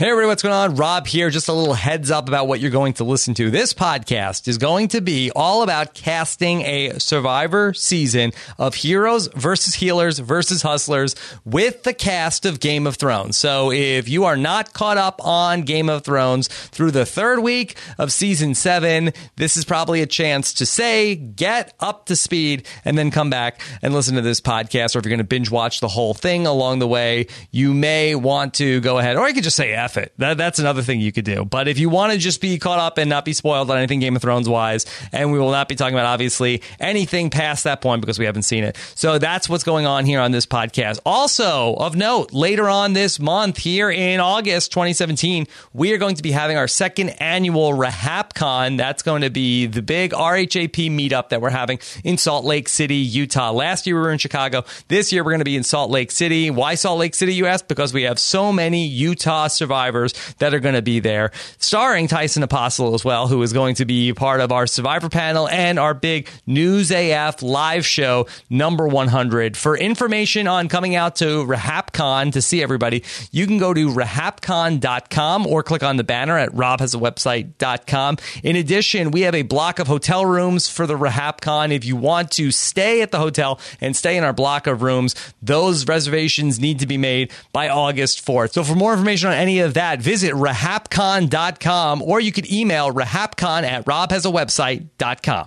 Hey everybody, what's going on? Rob here. Just a little heads up about what you're going to listen to. This podcast is going to be all about casting a Survivor season of heroes versus healers versus hustlers with the cast of Game of Thrones. So if you are not caught up on Game of Thrones through the third week of season 7, this is probably a chance to say, get up to speed, and then come back and listen to this podcast. Or if you're going to binge watch the whole thing along the way, you may want to go ahead, or you could just say F it. That's another thing you could do. But if you want to just be caught up and not be spoiled on anything Game of Thrones wise, and we will not be talking about, obviously, anything past that point because we haven't seen it. So that's what's going on here on this podcast. Also, of note, later on this month, here in August 2017, we are going to be having our second annual RHAPCon. That's going to be the big RHAP meetup that we're having in Salt Lake City, Utah. Last year we were in Chicago. This year we're going to be in Salt Lake City. Why Salt Lake City, you ask? Because we have so many Utah survivors that are going to be there, starring Tyson Apostle as well, who is going to be part of our Survivor panel and our big News AF live show, number 100. For information on coming out to RHAPCon to see everybody, you can go to RHAPCon.com or click on the banner at robhasawebsite.com. In addition, we have a block of hotel rooms for the RHAPCon. If you want to stay at the hotel and stay in our block of rooms, those reservations need to be made by August 4th. So for more information on any of that, visit RHAPCon.com, or you could email RHAPCon at robhasawebsite.com.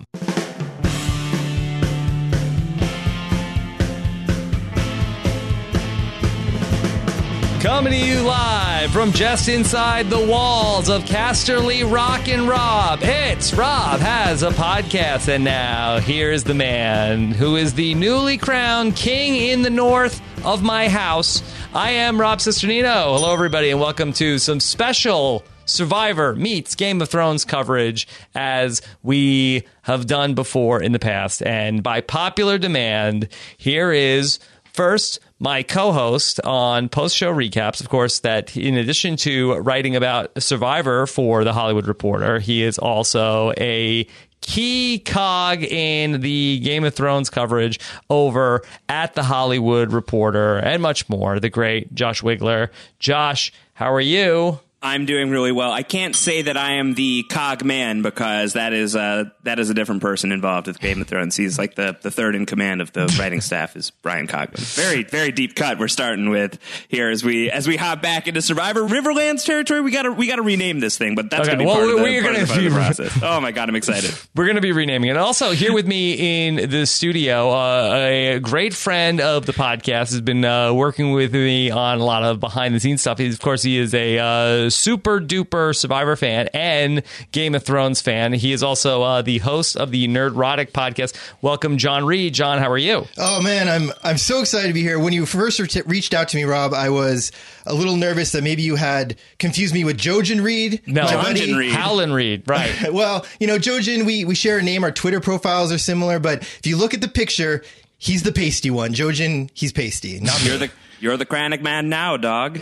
Coming to you live from just inside the walls of Casterly Rock and Rob. It's Rob Has a Podcast. And now here's the man who is the newly crowned king in the north of my house. I am Rob Cesternino. Hello, everybody, and welcome to some special Survivor meets Game of Thrones coverage as we have done before in the past. And by popular demand, here is first my co-host on post-show recaps, of course, that in addition to writing about Survivor for The Hollywood Reporter, he is also a key cog in the Game of Thrones coverage over at The Hollywood Reporter and much more, the great Josh Wigler. Josh, how are you? I'm doing really well. I can't say that I am the cog man because that is a different person involved with Game of Thrones. He's like the third in command of the writing staff is Brian Cogman. Very, very deep cut we're starting with here as we hop back into Survivor Riverlands territory. We gotta rename this thing, but that's okay, gonna be part of the process. Oh my God, I'm excited. We're gonna be renaming it. Also, here with me in the studio, a great friend of the podcast has been working with me on a lot of behind the scenes stuff. He is a super duper Survivor fan and Game of Thrones fan. He is also the host of the Nerdrotic podcast. Welcome, John Reed. John, how are you? Oh man, I'm so excited to be here. When you first reached out to me, Rob, I was a little nervous that maybe you had confused me with Jojen Reed. No, Howlin' Reed, right? Well, Jojen, we share a name. Our Twitter profiles are similar, but if you look at the picture, he's the pasty one. Jojen, he's pasty. Not me. You're the Kranich man now, dog.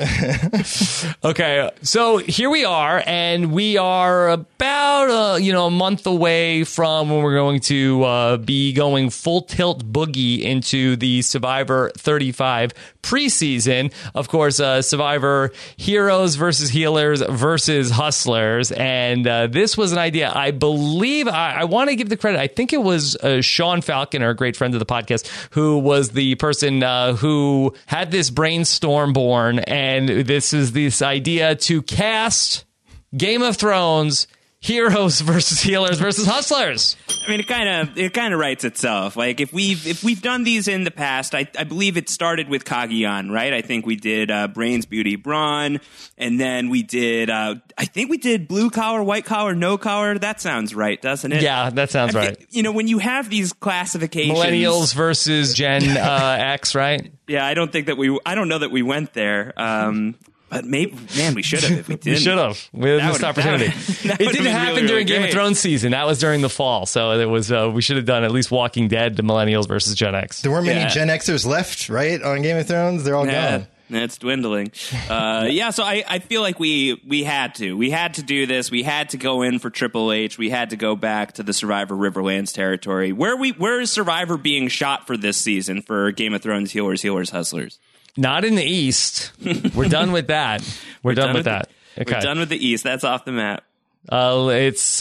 Okay, so here we are, and we are about a month away from when we're going to be going full tilt boogie into the Survivor 35 preseason. Of course, Survivor heroes versus healers versus hustlers, and this was an idea. I believe I want to give the credit. I think it was Sean Falcon, our great friend of the podcast, who was the person who had this brainstorm born, and this is this idea to cast Game of Thrones heroes versus healers versus hustlers. I mean, it kind of writes itself. Like if we've done these in the past, I believe it started with Cagayan, right? I think we did Brains, Beauty, Brawn, and then we did I think we did blue collar, white collar, no collar. That sounds right, doesn't it? Yeah, that sounds right. When you have these classifications, millennials versus Gen X, right? Yeah, I don't know that we went there. But maybe, man, we should have if we didn't. We should have. We had missed opportunity. It didn't happen really, during really Game of Thrones season. That was during the fall. So it was. We should have done at least Walking Dead to millennials versus Gen X. There weren't many Gen Xers left, right, on Game of Thrones? They're all gone. It's dwindling. So I feel like we had to do this. We had to go in for Triple H. We had to go back to the Survivor Riverlands territory. Where is Survivor being shot for this season for Game of Thrones healers, hustlers? Not in the East. We're done with that. We're done with that. Okay. We're done with the East. That's off the map. It's,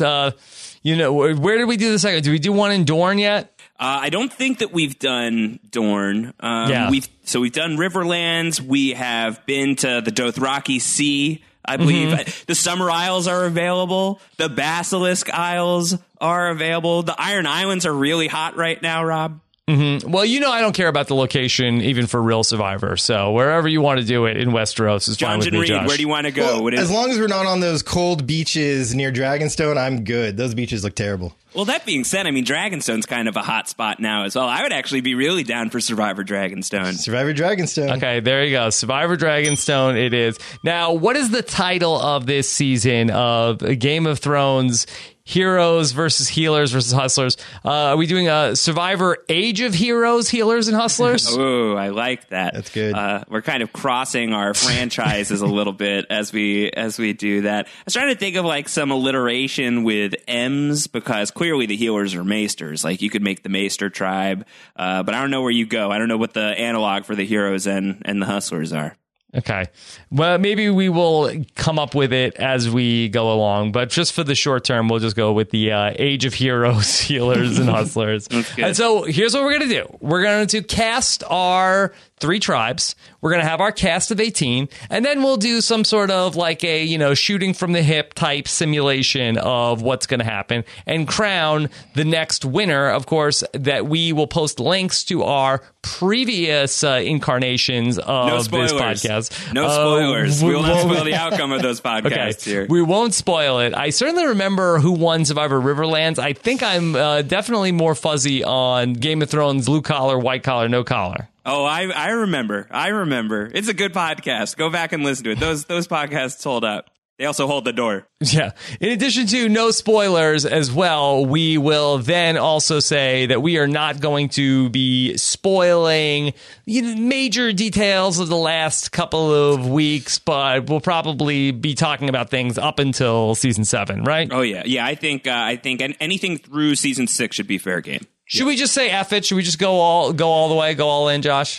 where did we do the second? Did we do one in Dorne yet? I don't think that we've done Dorne. Yeah. We've done Riverlands. We have been to the Dothraki Sea, I believe. The Summer Isles are available. The Basilisk Isles are available. The Iron Islands are really hot right now, Rob. Well, I don't care about the location even for real Survivor. So wherever you want to do it in Westeros is fine with me, Reed, Josh. where do you want to go? Well, as long as we're not on those cold beaches near Dragonstone, I'm good. Those beaches look terrible. Well, that being said, I mean, Dragonstone's kind of a hot spot now as well. I would actually be really down for Survivor Dragonstone. Survivor Dragonstone. Okay, there you go. Survivor Dragonstone it is. Now, what is the title of this season of Game of Thrones Heroes versus Healers versus Hustlers? Are we doing a Survivor Age of Heroes, Healers, and Hustlers? Oh, I like that. That's good. We're kind of crossing our franchises a little bit as we do that. I was trying to think of like some alliteration with M's because clearly the Healers are Maesters. Like you could make the Maester tribe, but I don't know where you go. I don't know what the analog for the Heroes and the Hustlers are. Okay. Well, maybe we will come up with it as we go along, but just for the short term, we'll just go with the Age of Heroes, Healers, and Hustlers. And so here's what we're going to do. We're going to cast our 3 tribes. We're going to have our cast of 18, and then we'll do some sort of like a, shooting from the hip type simulation of what's going to happen and crown the next winner. Of course, that we will post links to our previous incarnations of this podcast. No spoilers. We will not spoil the outcome of those podcasts here. We won't spoil it. I certainly remember who won Survivor Riverlands. I think I'm definitely more fuzzy on Game of Thrones blue collar, white collar, no collar. Oh, I remember. It's a good podcast. Go back and listen to it. Those podcasts hold up. They also hold the door. Yeah. In addition to no spoilers as well, we will then also say that we are not going to be spoiling major details of the last couple of weeks, but we'll probably be talking about things up until season 7, right? Oh, yeah. Yeah, I think anything through season 6 should be fair game. Should we just say F it? Should we just go all the way, go all in, Josh?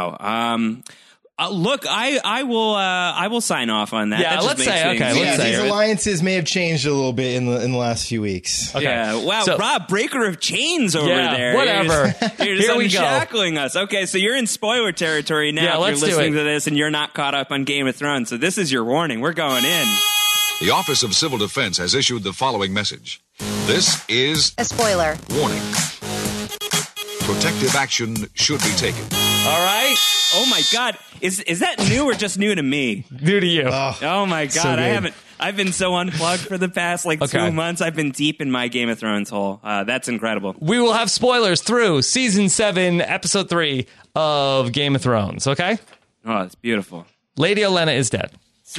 Wow. Look, I will sign off on that. Yeah, that let's say okay. Yeah, these alliances may have changed a little bit in the last few weeks. Okay. Yeah. Wow, so, Rob, breaker of chains over there. Whatever. You're just Here we go. unshackling us. Okay, so you're in spoiler territory now. Yeah, if let's you're listening do it. to this and you're not caught up on Game of Thrones. So this is your warning. We're going in. The Office of Civil Defense has issued the following message. This is a spoiler. Warning. Protective action should be taken. All right. Oh my God, is that new or just new to me? New to you. Oh my God, so I've been so unplugged for the past 2 months. I've been deep in my Game of Thrones hole. That's incredible. We will have spoilers through season 7, episode 3 of Game of Thrones. Okay. Oh, it's beautiful. Lady Olenna is dead.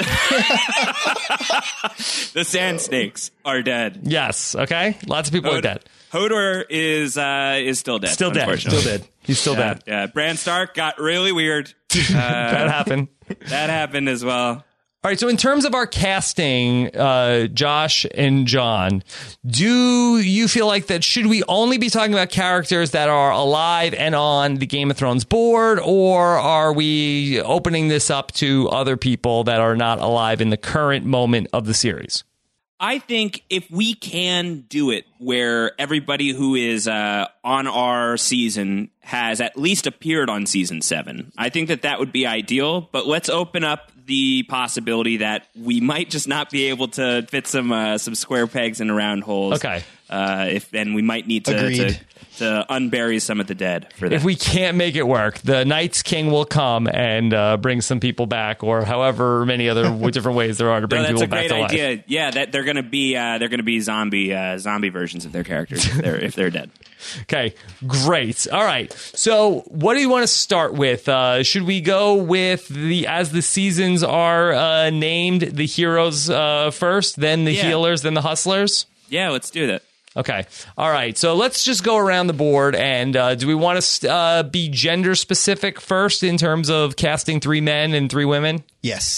The Sand Snakes are dead. Yes. Okay. Lots of people are dead. Hodor is still dead. Still dead. Still dead. He's still dead. Yeah. Bran Stark got really weird. That happened. That happened as well. All right, so in terms of our casting, Josh and John, do you feel like that should we only be talking about characters that are alive and on the Game of Thrones board, or are we opening this up to other people that are not alive in the current moment of the series? I think if we can do it where everybody who is on our season has at least appeared on season 7, I think that would be ideal. But let's open up the possibility that we might just not be able to fit some square pegs in round holes. Okay. Then we might need to unbury some of the dead for that. If we can't make it work, the Night's King will come and bring some people back, or however many other different ways there are to bring people back to life. That's a great idea. Yeah, that they're going to be zombie versions of their characters if they're dead. Okay, great. All right. So, what do you want to start with? Should we go with as the seasons are named, the heroes first, then the healers, then the hustlers? Yeah, let's do that. Okay. All right. So let's just go around the board. And do we want to be gender specific first in terms of casting 3 men and 3 women? Yes.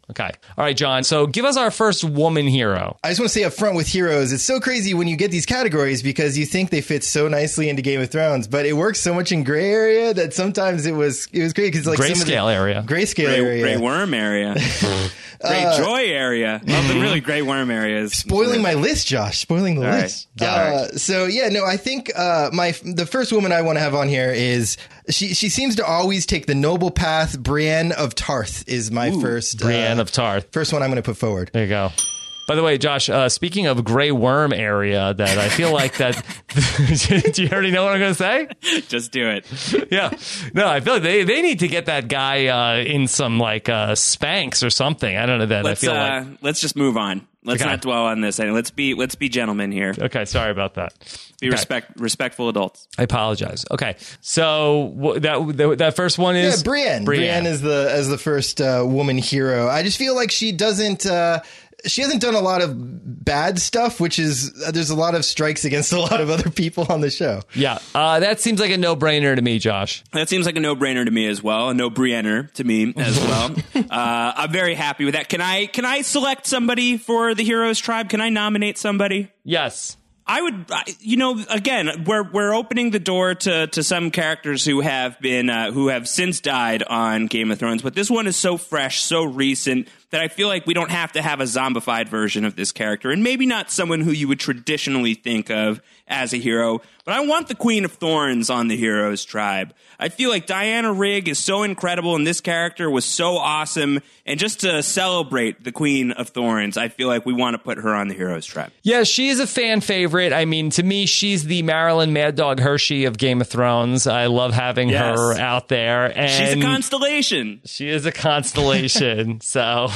Okay. All right, John. So give us our first woman hero. I just want to say up front with heroes, it's so crazy when you get these categories because you think they fit so nicely into Game of Thrones, but it works so much in gray area that sometimes it was great because like grayscale area, gray worm area, Greyjoy area. Well, the really gray worm areas. Spoiling my list, Josh. Spoiling the list. So yeah, no, I think the first woman I want to have on here is she seems to always take the noble path. Brienne of Tarth is my first. Brienne of Tarth. First one I'm going to put forward. There you go. By the way, Josh, speaking of gray worm area, that I feel like that. Do you already know what I'm going to say? Just do it. Yeah. No, I feel like they need to get that guy in some like Spanx or something. I don't know that. Let's just move on. Let's not dwell on this. Let's be gentlemen here. Okay, sorry about that. Be respectful adults. I apologize. Okay, so that first one is Brienne. Brienne is the first woman hero. I just feel like she doesn't. She hasn't done a lot of bad stuff, which is there's a lot of strikes against a lot of other people on the show. Yeah, that seems like a no-brainer to me, Josh. That seems like a no-brainer to me as well. A no-brainer to me as well. I'm very happy with that. Can I select somebody for the Heroes Tribe? Can I nominate somebody? Yes. I would, again, we're opening the door to some characters who have been who have since died on Game of Thrones, but this one is so fresh, so recent that I feel like we don't have to have a zombified version of this character, and maybe not someone who you would traditionally think of as a hero. But I want the Queen of Thorns on the Heroes Tribe. I feel like Diana Rigg is so incredible, and this character was so awesome. And just to celebrate the Queen of Thorns, I feel like we want to put her on the Heroes Tribe. Yeah, she is a fan favorite. I mean, to me, she's the Marilyn Mad Dog Hershey of Game of Thrones. I love having her out there. And she's a constellation. She is a constellation. So,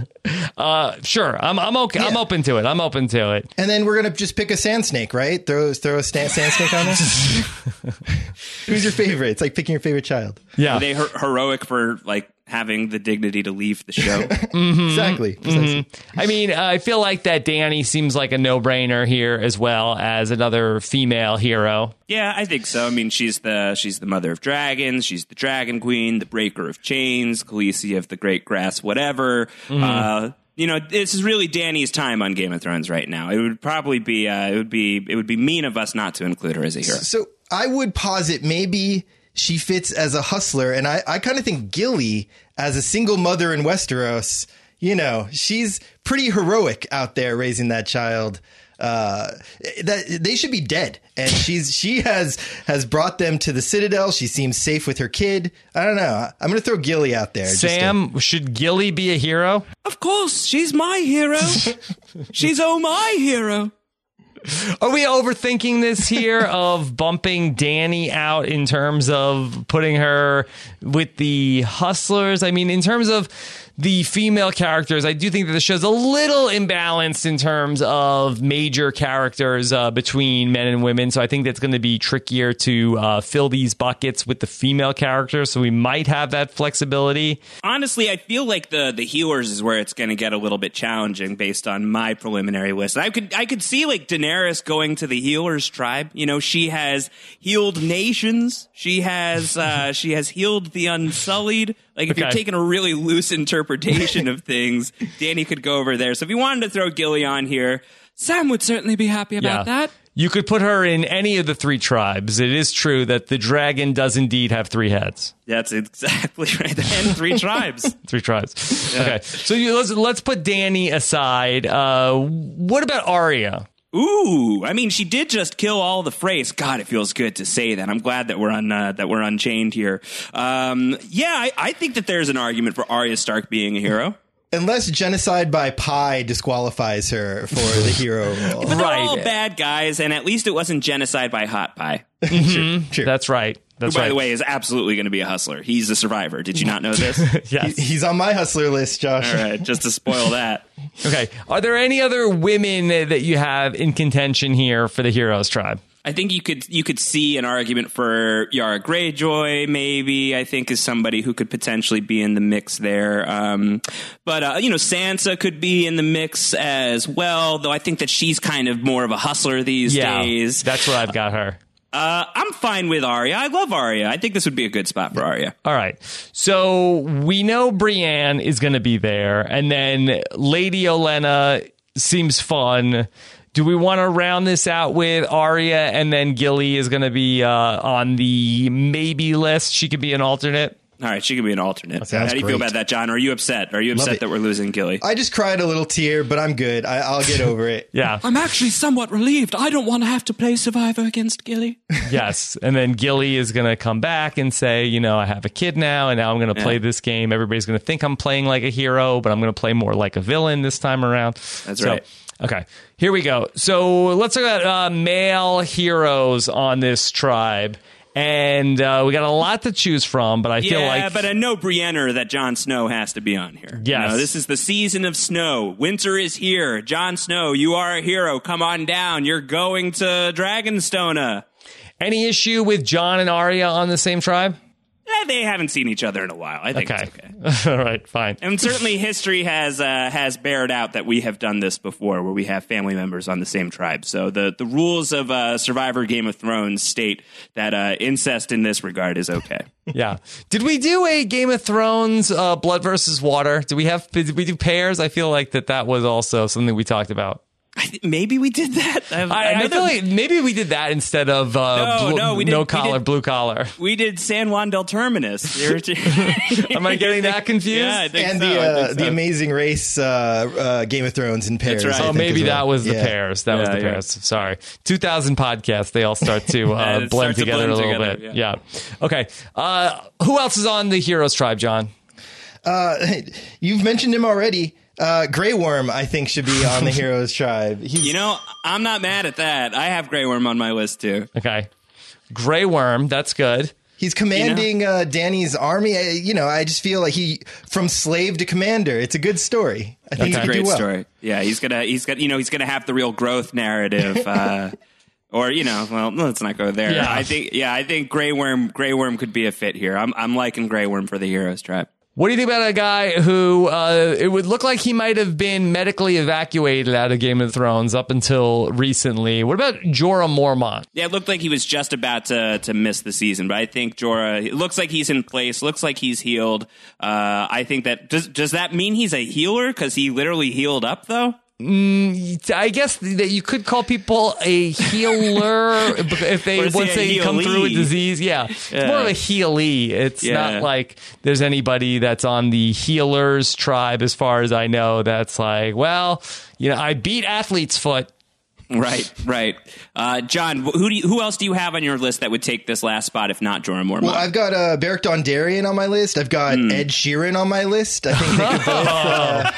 sure, I'm okay. Yeah. I'm open to it. And then we're gonna just pick a sand snake, right? Throw a sand snake on us. Who's your favorite? It's like picking your favorite child. Yeah, are they heroic for like having the dignity to leave the show? Exactly. I mean, I feel like that Dany seems like a no-brainer here as well as another female hero. Yeah, I think so. I mean, she's the mother of dragons. She's the dragon queen, the breaker of chains, Khaleesi of the great grass, whatever. This is really Dany's time on Game of Thrones right now. It would probably be it would be mean of us not to include her as a hero. So I would posit maybe she fits as a hustler, and I kind of think Gilly as a single mother in Westeros, she's pretty heroic out there raising that child. That they should be dead, and she has brought them to the Citadel. She seems safe with her kid. I don't know. I'm going to throw Gilly out there. Sam, should Gilly be a hero? Of course, she's my hero. She's my hero. Are we overthinking this here of bumping Dany out in terms of putting her with the hustlers? I mean, in terms of the female characters, I do think that the show's a little imbalanced in terms of major characters between men and women. So I think that's going to be trickier to fill these buckets with the female characters. So we might have that flexibility. Honestly, I feel like the healers is where it's going to get a little bit challenging based on my preliminary list. I could see like Daenerys going to the healers tribe. She has healed nations. She has healed the Unsullied. Like, if you're taking a really loose interpretation of things, Dany could go over there. So if you wanted to throw Gilly on here, Sam would certainly be happy about that. You could put her in any of the three tribes. It is true that the dragon does indeed have 3 heads. That's exactly right. And 3 tribes. 3 tribes. Yeah. Okay. So let's put Dany aside. What about Arya? Ooh, I mean, she did just kill all the Freys. God, it feels good to say that. I'm glad that we're unchained here. I think that there's an argument for Arya Stark being a hero. Unless genocide by pie disqualifies her for the hero role. But they're all bad guys, and at least it wasn't genocide by hot pie. True. That's right. Who, by the way, is absolutely going to be a hustler. He's a survivor. Did you not know this? Yes. He's on my hustler list, Josh. All right, just to spoil that. Okay. Are there any other women that you have in contention here for the Heroes Tribe? I think you could see an argument for Yara Greyjoy, maybe, I think, is somebody who could potentially be in the mix there. But Sansa could be in the mix as well, though I think that she's kind of more of a hustler these days. That's where I've got her. I'm fine with Arya. I love Arya. I think this would be a good spot for Arya. All right. So we know Brienne is going to be there, and then Lady Olenna seems fun. Do we want to round this out with Arya, and then Gilly is going to be on the maybe list? She could be an alternate. All right, she could be an alternate. Sounds How do you great. feel about that, John? Are you upset? Are you upset that we're losing Gilly? I just cried a little tear, but I'm good. I'll get over it. Yeah. I'm actually somewhat relieved. I don't want to have to play Survivor against Gilly. Yes. And then Gilly is going to come back and say, you know, I have a kid now, and now I'm going to play this game. Everybody's going to think I'm playing like a hero, but I'm going to play more like a villain this time around. That's right. Okay, here we go. So let's talk about male heroes on this tribe. And we got a lot to choose from, but I feel like... Yeah, but a no-brainer that Jon Snow has to be on here. Yes. You know, this is the season of snow. Winter is here. Jon Snow, you are a hero. Come on down. You're going to Dragonstone. Any issue with Jon and Arya on the same tribe? They haven't seen each other in a while. I think it's okay. All right, fine. And certainly history has bared out that we have done this before, where we have family members on the same tribe. So the rules of Survivor Game of Thrones state that incest in this regard is okay. Yeah. Did we do a Game of Thrones blood versus water? Did we do pairs? I feel like that was also something we talked about. Maybe we did that. I feel like maybe we did that instead of no collar, blue collar. We did San Juan del Terminus. Am I getting that confused? Yeah, I think And so. the Amazing Race Game of Thrones in pairs. That's right. I Oh, think, maybe as well. that was the Yeah. pairs. That was the pairs. Sorry. 2000 podcasts. They all start to blend starts to together blend a little together, bit. Yeah. Okay. Who else is on the Heroes Tribe, John? You've mentioned him already. Grey Worm, I think, should be on the Heroes Tribe. You know, I'm not mad at that. I have Grey Worm on my list too. Okay. Grey Worm. That's good. He's commanding Dany's army. I just feel like from slave to commander. It's a good story. I think It's he a could great do well. story. Yeah, he's gonna have the real growth narrative. Or let's not go there. Yeah. I think Grey Worm could be a fit here. I'm liking Grey Worm for the Heroes Tribe. What do you think about a guy who it would look like he might have been medically evacuated out of Game of Thrones up until recently? What about Jorah Mormont? Yeah, it looked like he was just about to miss the season, but I think Jorah, it looks like he's in place, looks like he's healed. I think that, does that mean he's a healer? Because he literally healed up, though? I guess that you could call people a healer if they Or is he once a they come through a healee? disease. Yeah, it's more of a healee. It's Yeah. not like there's anybody that's on the healers tribe, as far as I know. That's like, well, I beat Athlete's Foot. Right. John, who else do you have on your list that would take this last spot if not Jorah Mormont? Well, I've got Beric Dondarrion on my list. I've got Ed Sheeran on my list. I think they could both...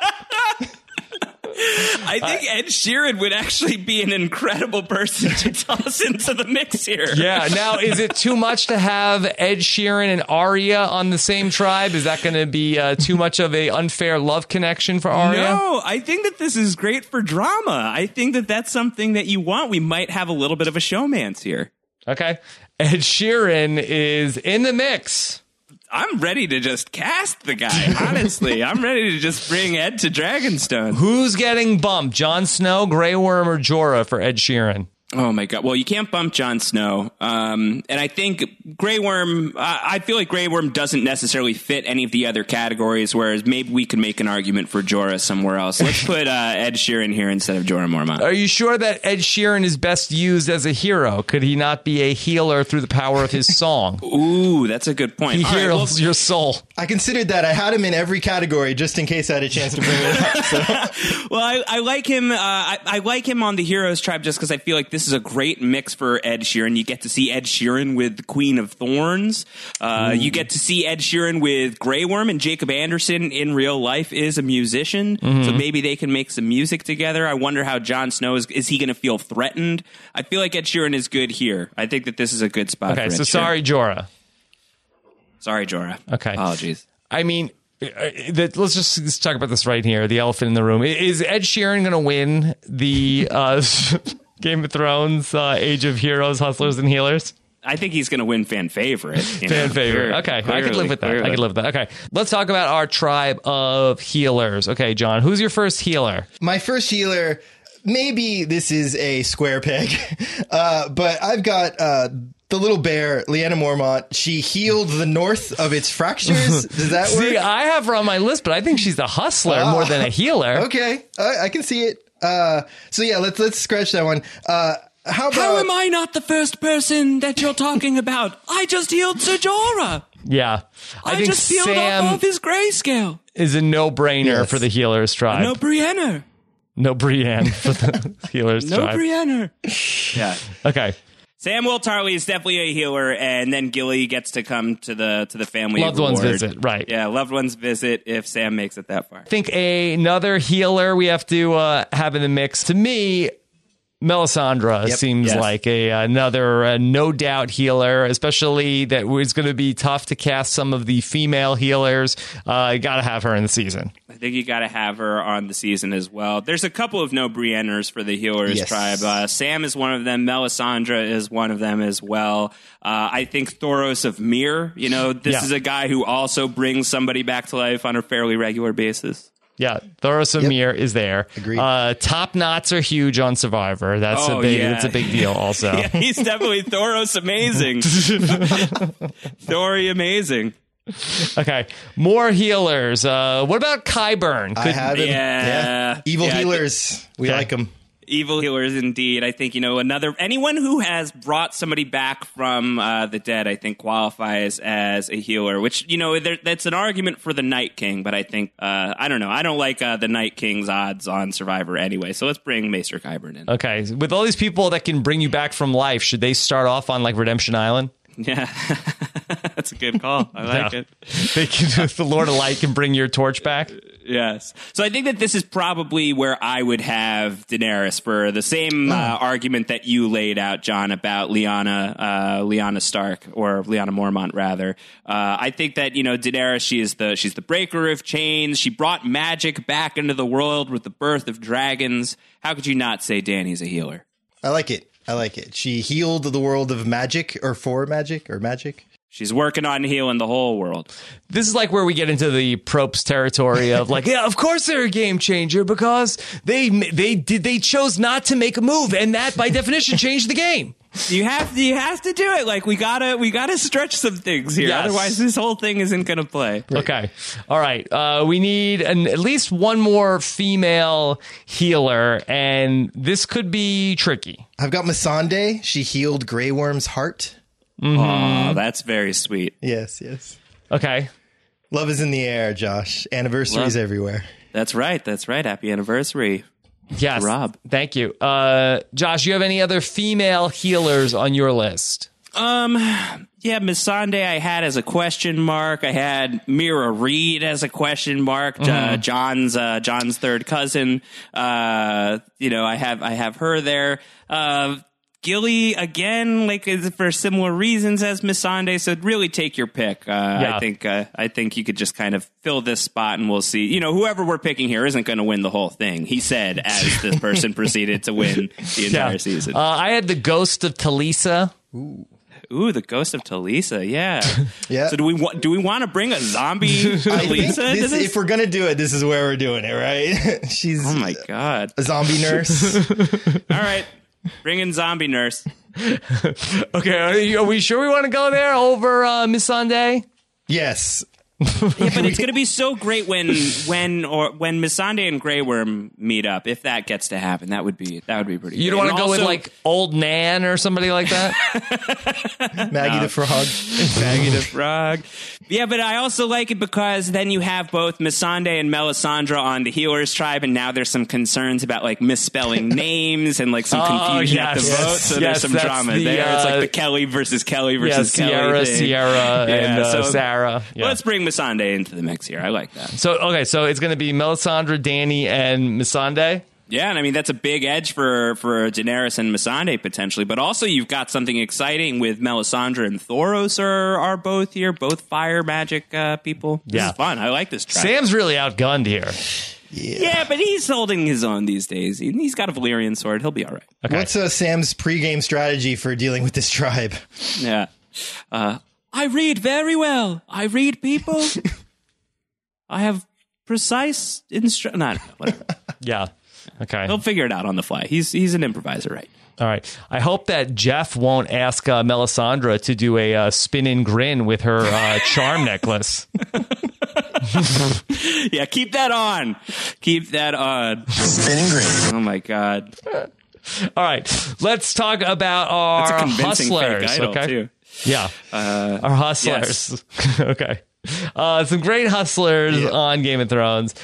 I think Ed Sheeran would actually be an incredible person to toss into the mix here. Yeah. Now, is it too much to have Ed Sheeran and Arya on the same tribe? Is that going to be too much of a unfair love connection for Arya? No, I think that this is great for drama. I think that that's something that you want. We might have a little bit of a showmance here. Okay. Ed Sheeran is in the mix. I'm ready to just cast the guy, honestly. I'm ready to just bring Ed to Dragonstone. Who's getting bumped? Jon Snow, Grey Worm, or Jorah for Ed Sheeran? Oh, my God. Well, you can't bump Jon Snow. And I think Grey Worm, I feel like Grey Worm doesn't necessarily fit any of the other categories, whereas maybe we can make an argument for Jorah somewhere else. Let's put Ed Sheeran here instead of Jorah Mormont. Are you sure that Ed Sheeran is best used as a hero? Could he not be a healer through the power of his song? Ooh, that's a good point. He All right, heals well, your soul. I considered that. I had him in every category just in case I had a chance to bring it up. So. Well, I like him. I like him on the Heroes Tribe just because I feel like this is a great mix for Ed Sheeran. You get to see Ed Sheeran with the Queen of Thorns. You get to see Ed Sheeran with Grey Worm, and Jacob Anderson in real life is a musician, so maybe they can make some music together. I wonder how Jon Snow is he going to feel threatened? I feel like Ed Sheeran is good here. I think that this is a good spot. Okay, for so Ed Sheeran. sorry, Jorah. Sorry, Jorah. Okay. Apologies. I mean, let's just talk about this right here. The elephant in the room. Is Ed Sheeran going to win the Game of Thrones Age of Heroes, Hustlers, and Healers? I think he's going to win fan favorite. Fan favorite. Okay, I could live with that. I could live with that. Okay, let's talk about our tribe of healers. Okay, John, who's your first healer? My first healer, maybe this is a square peg, but I've got the little bear, Lyanna Mormont. She healed the North of its fractures. Does that work? See, I have her on my list, but I think she's a hustler more than a healer. Okay, I can see it. So yeah, let's scratch that one. How am I not the first person that you're talking about? I just healed Ser Jorah. Yeah. I think just peeled Sam off his grayscale. is a no-brainer for the healers tribe. No Brienne. No Brienne for the healers No tribe. Brienne. Yeah. Okay. Sam Will Tarly is definitely a healer, and then Gilly gets to come to the family Loved ones reward. visit, right. Yeah, loved ones visit if Sam makes it that far. I think another healer we have to have in the mix. To me, Melisandre seems Yes. like another no doubt healer, especially that it's going to be tough to cast some of the female healers. You got to have her in the season. I think you got to have her on the season as well. There's a couple of no Brienners for the healers tribe. Sam is one of them. Melisandre is one of them as well. I think Thoros of Myr, this is a guy who also brings somebody back to life on a fairly regular basis. Yeah, Thoros of Myr is there. Agreed. Top knots are huge on Survivor. That's that's a big deal also. Yeah, he's definitely Thoros amazing. Thory amazing. Okay, more healers. What about Qyburn? I have him. Yeah. Evil healers. We like them. Evil healers indeed. I think, anyone who has brought somebody back from the dead, I think qualifies as a healer, which, that's an argument for the Night King, but I think, I don't know. I don't like the Night King's odds on Survivor anyway, so let's bring Maester Qyburn in. Okay, with all these people that can bring you back from life, should they start off on like Redemption Island? Yeah, that's a good call. I like it. They can, the Lord of Light can bring your torch back. Yes. So I think that this is probably where I would have Daenerys for the same argument that you laid out, John, about Lyanna Stark, or Lyanna Mormont, rather. I think that, Daenerys, she's the breaker of chains. She brought magic back into the world with the birth of dragons. How could you not say Dany's a healer? I like it. She healed the world of magic, or for magic, or magic. She's working on healing the whole world. This is like where we get into the Propes territory of like, yeah, of course they're a game changer because they chose not to make a move, and that by definition changed the game. You have to do it. Like we gotta stretch some things here. Yes. Otherwise, this whole thing isn't gonna play. Okay, all right. We need at least one more female healer, and this could be tricky. I've got Missandei. She healed Grey Worm's heart. Oh, that's very sweet. Yes. Okay. Love is in the air, Josh. Anniversaries everywhere. That's right. Happy anniversary. Yes. Rob. Thank you. Josh, you have any other female healers on your list? Yeah, Missandei I had as a question mark. I had Mira Reed as a question mark. John's third cousin. I have her there. Gilly again, like for similar reasons as Missandei. So really take your pick. I think you could just kind of fill this spot, and we'll see. Whoever we're picking here isn't going to win the whole thing. He said as this person proceeded to win the entire season. I had the Ghost of Talisa. Ooh, the Ghost of Talisa, yeah. Yeah. So do we want to bring a zombie Talisa into this? If we're gonna do it, this is where we're doing it, right? She's Oh my god, a zombie nurse. all right. Bring in zombie nurse. Okay, are we sure we want to go there over Missandei? Yes. Yeah, but it's going to be so great when Missandei and Grey Worm meet up. If that gets to happen, that would be pretty. You don't want to go with like Old Nan or somebody like that? Maggie the Frog. Maggie the Frog. Yeah, but I also like it because then you have both Missandei and Melisandre on the healers tribe, and now there's some concerns about like misspelling names and like some confusion at the vote. So there's some drama there. It's like the Kelly versus Kelly versus Kelly thing. Sierra, and Sarah. Yeah. Let's bring Missandei into the mix here. I like that. So it's going to be Melisandre, Dany, and Missandei. Yeah, and I mean that's a big edge for Daenerys and Missandei potentially, but also you've got something exciting with Melisandre and Thoros are both here, both fire magic people. This is fun. I like this track. Sam's really outgunned here. Yeah, but he's holding his own these days. He's got a Valyrian sword. He'll be all right. Okay. What's Sam's pregame strategy for dealing with this tribe? Yeah. I read very well. I read people. I have precise instruction. No, whatever. Yeah. Okay. He'll figure it out on the fly. He's an improviser, right? All right. I hope that Jeff won't ask Melisandre to do a spin and grin with her charm necklace. Yeah, keep that on. Keep that on. Spin and grin. Oh, my God. All right. Let's talk about our That's a convincing hustlers. fake idol, Okay. too. Yeah. Our hustlers. Yes. Okay. Some great hustlers on Game of Thrones.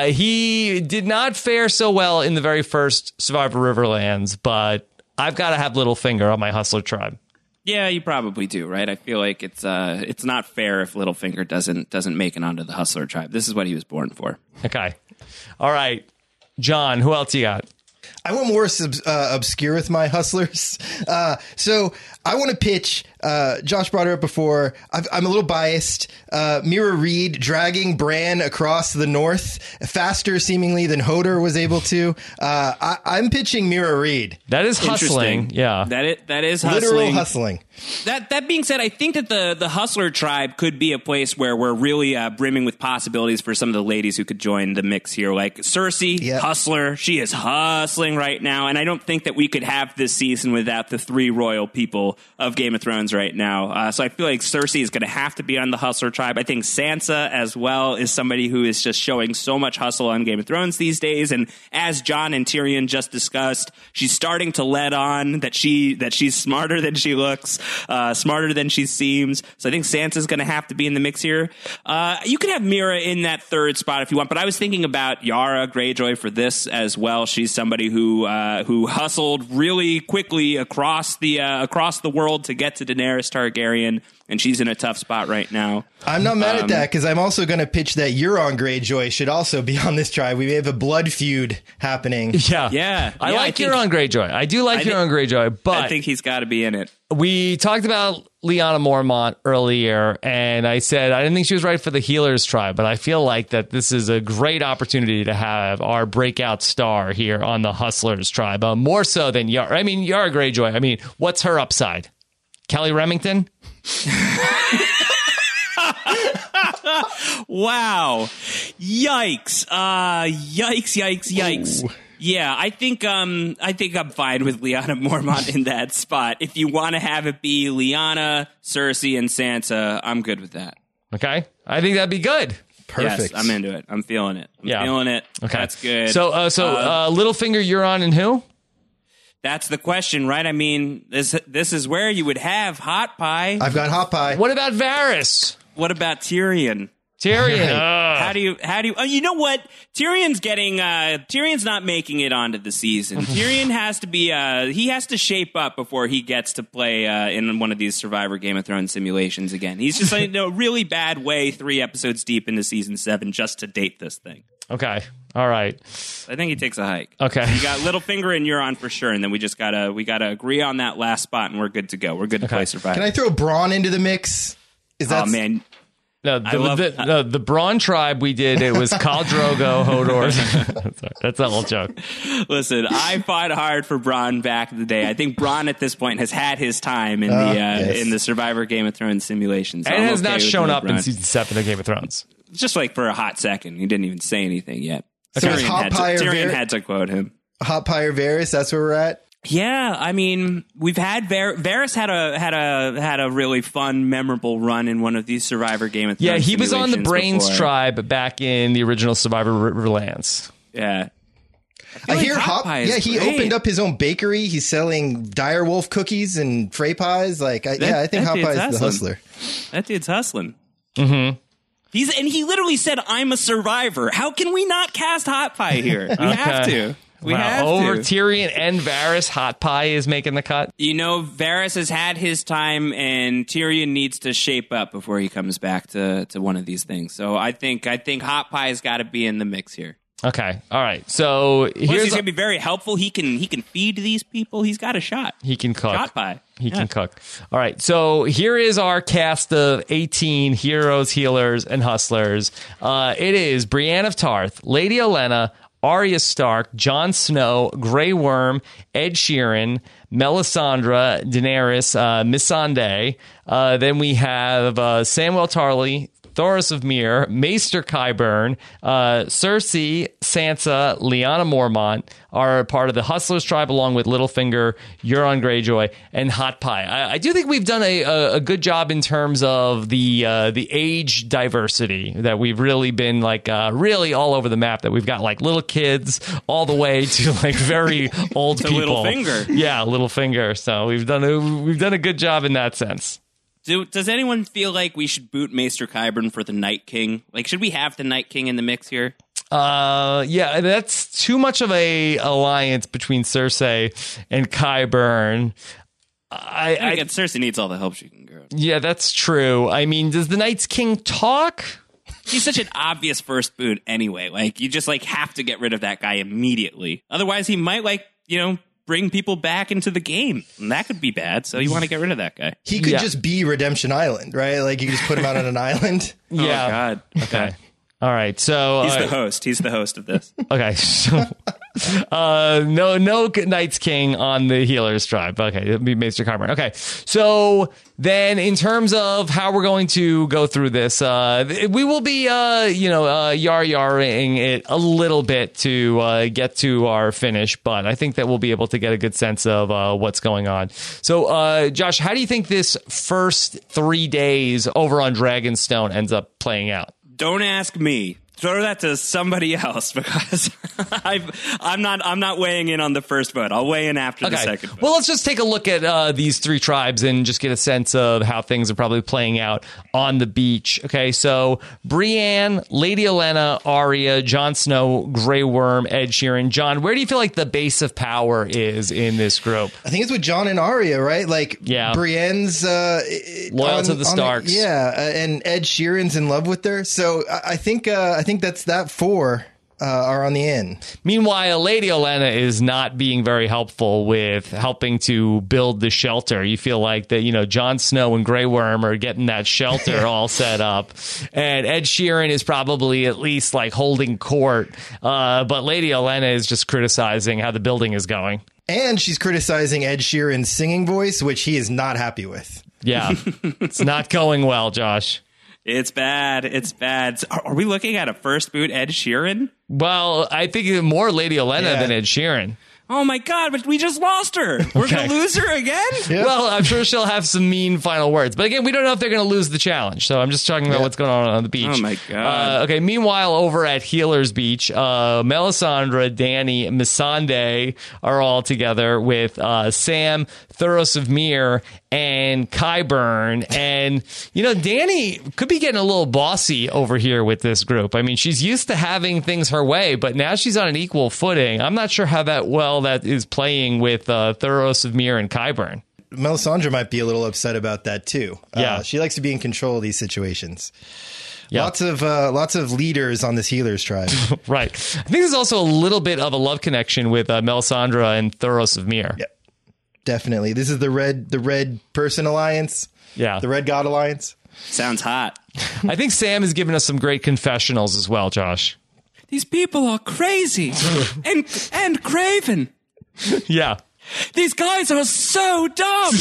He did not fare so well in the very first Survivor Riverlands, but I've got to have Littlefinger on my hustler tribe. Yeah, you probably do, right? I feel like it's not fair if Littlefinger doesn't make it onto the hustler tribe. This is what he was born for. Okay. All right. John, who else you got? I went more obscure with my hustlers. So I want to pitch, Josh brought her up before. I'm a little biased. Mira Reed dragging Bran across the north faster seemingly than Hodor was able to. I'm pitching Mira Reed. That is hustling. Interesting. Yeah. That is hustling. Literal hustling. That being said, I think that the hustler tribe could be a place where we're really brimming with possibilities for some of the ladies who could join the mix here. Like Cersei, hustler. She is hustling right now. And I don't think that we could have this season without the three royal people of Game of Thrones right now. So I feel like Cersei is going to have to be on the hustler tribe. I think Sansa as well is somebody who is just showing so much hustle on Game of Thrones these days. And as Jon and Tyrion just discussed, she's starting to let on that she's smarter than she looks. Smarter than she seems. So I think Sansa's going to have to be in the mix here. You can have Mira in that third spot if you want, but I was thinking about Yara Greyjoy for this as well. She's somebody who hustled really quickly across the world to get to Daenerys Targaryen, and she's in a tough spot right now. I'm not mad at that because I'm also going to pitch that Euron Greyjoy should also be on this tribe. We have a blood feud happening. Yeah. I like Euron Greyjoy. I do like Euron Greyjoy, but I think he's got to be in it. We talked about Lyanna Mormont earlier, and I said I didn't think she was right for the healers tribe, but I feel like that this is a great opportunity to have our breakout star here on the hustlers tribe, more so than Yara. I mean, Yara Greyjoy. I mean, what's her upside? Kelly Remington? Wow. Yikes. Yikes. Ooh. Yeah, I think I'm fine with Lyanna Mormont in that spot. If you want to have it be Lyanna, Cersei, and Sansa, I'm good with that. Okay. I think that'd be good. Perfect. Yes, I'm into it. I'm feeling it. Feeling it. Okay. That's good. So Littlefinger, Euron, and who? That's the question, right? I mean, this is where you would have Hot Pie. I've got Hot Pie. What about Varys? What about Tyrion? How do you? Oh, you know what? Tyrion's not making it onto the season. Tyrion has to be. He has to shape up before he gets to play in one of these Survivor Game of Thrones simulations again. He's just in a really bad way 3 episodes deep into season 7 just to date this thing. Okay. All right. I think he takes a hike. Okay. You got Littlefinger and Euron for sure, and then we gotta agree on that last spot, and we're good to go. We're good to play Survivor. Can I throw Braun into the mix? Oh man. No, the Braun tribe we did, it was Khal Drogo, Hodor. That's a whole joke. Listen, I fought hard for Braun back in the day. I think Braun at this point has had his time in the Survivor Game of Thrones simulations. And has not shown up in season 7 of Game of Thrones. Just like for a hot second. He didn't even say anything yet. So Tyrion had to quote him. Hot Pie or Varys, that's where we're at? Yeah, I mean, we've had Varys had a really fun, memorable run in one of these Survivor Game of Thrones. Yeah, he was on the Brains before. tribe back in the original Survivor Riverlands. Yeah, I hear Hot Pie is he great. opened up his own bakery. He's selling Direwolf cookies and Frey pies. I think Hot Pie is the hustler. That dude's hustling. Mm-hmm. He literally said, "I'm a survivor." How can we not cast Hot Pie here? We have to. We have over to. Tyrion and Varys, Hot Pie is making the cut. You know, Varys has had his time, and Tyrion needs to shape up before he comes back to one of these things. So I think Hot Pie's got to be in the mix here. Okay, all right. So he's going to be very helpful. He can feed these people. He's got a shot. He can cook. Hot Pie. He can cook. All right. So here is our cast of 18 heroes, healers, and hustlers. It is Brienne of Tarth, Lady Olenna, Arya Stark, Jon Snow, Grey Worm, Ed Sheeran, Melisandre, Daenerys, Missandei. Then we have Samwell Tarly, Thoros of Myr, Maester Qyburn, Cersei, Sansa, Lyanna Mormont are part of the Hustlers tribe, along with Littlefinger, Euron Greyjoy, and Hot Pie. I do think we've done a good job in terms of the age diversity, that we've really been really all over the map, that we've got like little kids all the way to like very old people. Littlefinger. Yeah, Littlefinger. So we've done a good job in that sense. Does anyone feel like we should boot Maester Qyburn for the Night King? Like, should we have the Night King in the mix here? Yeah, that's too much of a alliance between Cersei and Qyburn. Cersei needs all the help she can get. Yeah, that's true. I mean, does the Night's King talk? He's such an obvious first boot anyway. Like, you just have to get rid of that guy immediately. Otherwise, he might bring people back into the game, and that could be bad. So you want to get rid of that guy. He could just be Redemption Island, right? Like, you could just put him out on an island. Yeah. Oh, God. Okay. All right. So he's the host. He's the host of this. Okay. So, no Night's King on the Healers tribe. Okay. It'll be Maester Qyburn. Okay. So then in terms of how we're going to go through this, we will be, yar-yarring it a little bit to get to our finish, but I think that we'll be able to get a good sense of what's going on. So, Josh, how do you think this first 3 days over on Dragonstone ends up playing out? Don't ask me. Throw that to somebody else, because I'm not weighing in on the first vote. I'll weigh in after the second vote. Well, let's just take a look at these three tribes and just get a sense of how things are probably playing out on the beach. Okay, so Brienne, Lady Olenna, Arya, Jon Snow, Grey Worm, Ed Sheeran. John, where do you feel like the base of power is in this group? I think it's with Jon and Arya, right? Like, Brienne's loyal to the Starks. And Ed Sheeran's in love with her. So I think that's that four are on the in. Meanwhile, Lady Olenna is not being very helpful with helping to build the shelter. You feel like that, Jon Snow and Grey Worm are getting that shelter all set up, and Ed Sheeran is probably at least like holding court. But Lady Olenna is just criticizing how the building is going. And she's criticizing Ed Sheeran's singing voice, which he is not happy with. Yeah, it's not going well, Josh. It's bad. It's bad. Are we looking at a first boot Ed Sheeran? Well, I think more Lady Olenna than Ed Sheeran. Oh, my God, but we just lost her. We're going to lose her again? Yep. Well, I'm sure she'll have some mean final words. But again, we don't know if they're going to lose the challenge. So I'm just talking about what's going on the beach. Oh, my God. Okay, meanwhile, over at Healers Beach, Melisandre, Dany, Missandei are all together with Sam, Thoros of Myr, and Qyburn. And, Dany could be getting a little bossy over here with this group. I mean, she's used to having things her way, but now she's on an equal footing. I'm not sure how that is playing with Thoros of Myr and Qyburn. Melisandre might be a little upset about that too. Yeah, she likes to be in control of these situations. Yep. Lots of leaders on this Healers tribe. Right. I think there's also a little bit of a love connection with Melisandre and Thoros of Myr. Yeah, definitely. This is the red person alliance. Yeah, the Red God alliance. Sounds hot. I think Sam has given us some great confessionals as well, Josh. These people are crazy and craven. Yeah. These guys are so dumb.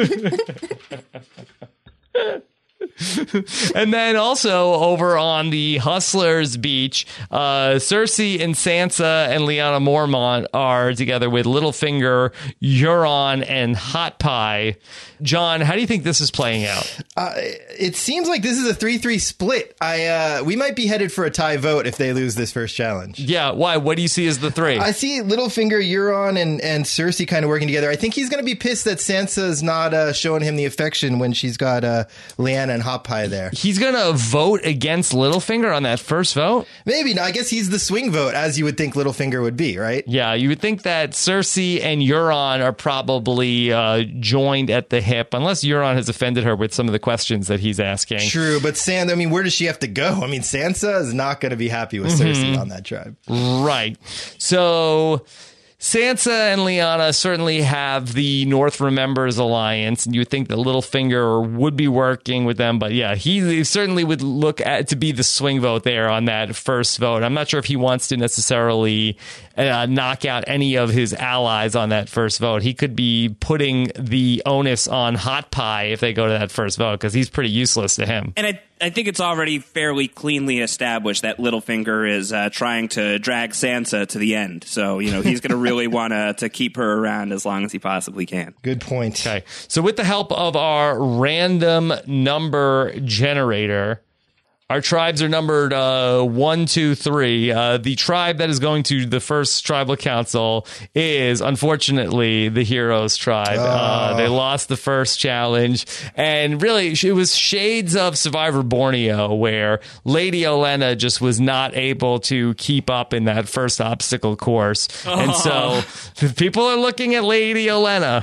And then also over on the Hustlers Beach, Cersei and Sansa and Lyanna Mormont are together with Littlefinger, Euron, and Hot Pie. John, how do you think this is playing out? It seems like this is a 3-3 split. We might be headed for a tie vote if they lose this first challenge. Yeah, why? What do you see as the three? I see Littlefinger, Euron, and Cersei kind of working together. I think he's going to be pissed that Sansa's not showing him the affection when she's got Lyanna and Hot Pie there. He's going to vote against Littlefinger on that first vote? Maybe. No, I guess he's the swing vote, as you would think Littlefinger would be, right? Yeah, you would think that Cersei and Euron are probably joined at the hip, unless Euron has offended her with some of the questions that he's asking. True, but where does she have to go? I mean, Sansa is not going to be happy with Cersei on that tribe. Right. So Sansa and Lyanna certainly have the North Remembers alliance, and you would think that Littlefinger would be working with them, but yeah, he certainly would look to be the swing vote there on that first vote. I'm not sure if he wants to necessarily knock out any of his allies on that first vote. He could be putting the onus on Hot Pie if they go to that first vote, because he's pretty useless to him. And I think it's already fairly cleanly established that Littlefinger is trying to drag Sansa to the end. So, he's going to really want to keep her around as long as he possibly can. Good point. Okay. So with the help of our random number generator, our tribes are numbered 1, 2, 3. The tribe that is going to the first tribal council is, unfortunately, the Heroes tribe. They lost the first challenge. And really, it was shades of Survivor Borneo, where Lady Olenna just was not able to keep up in that first obstacle course. And so people are looking at Lady Olenna.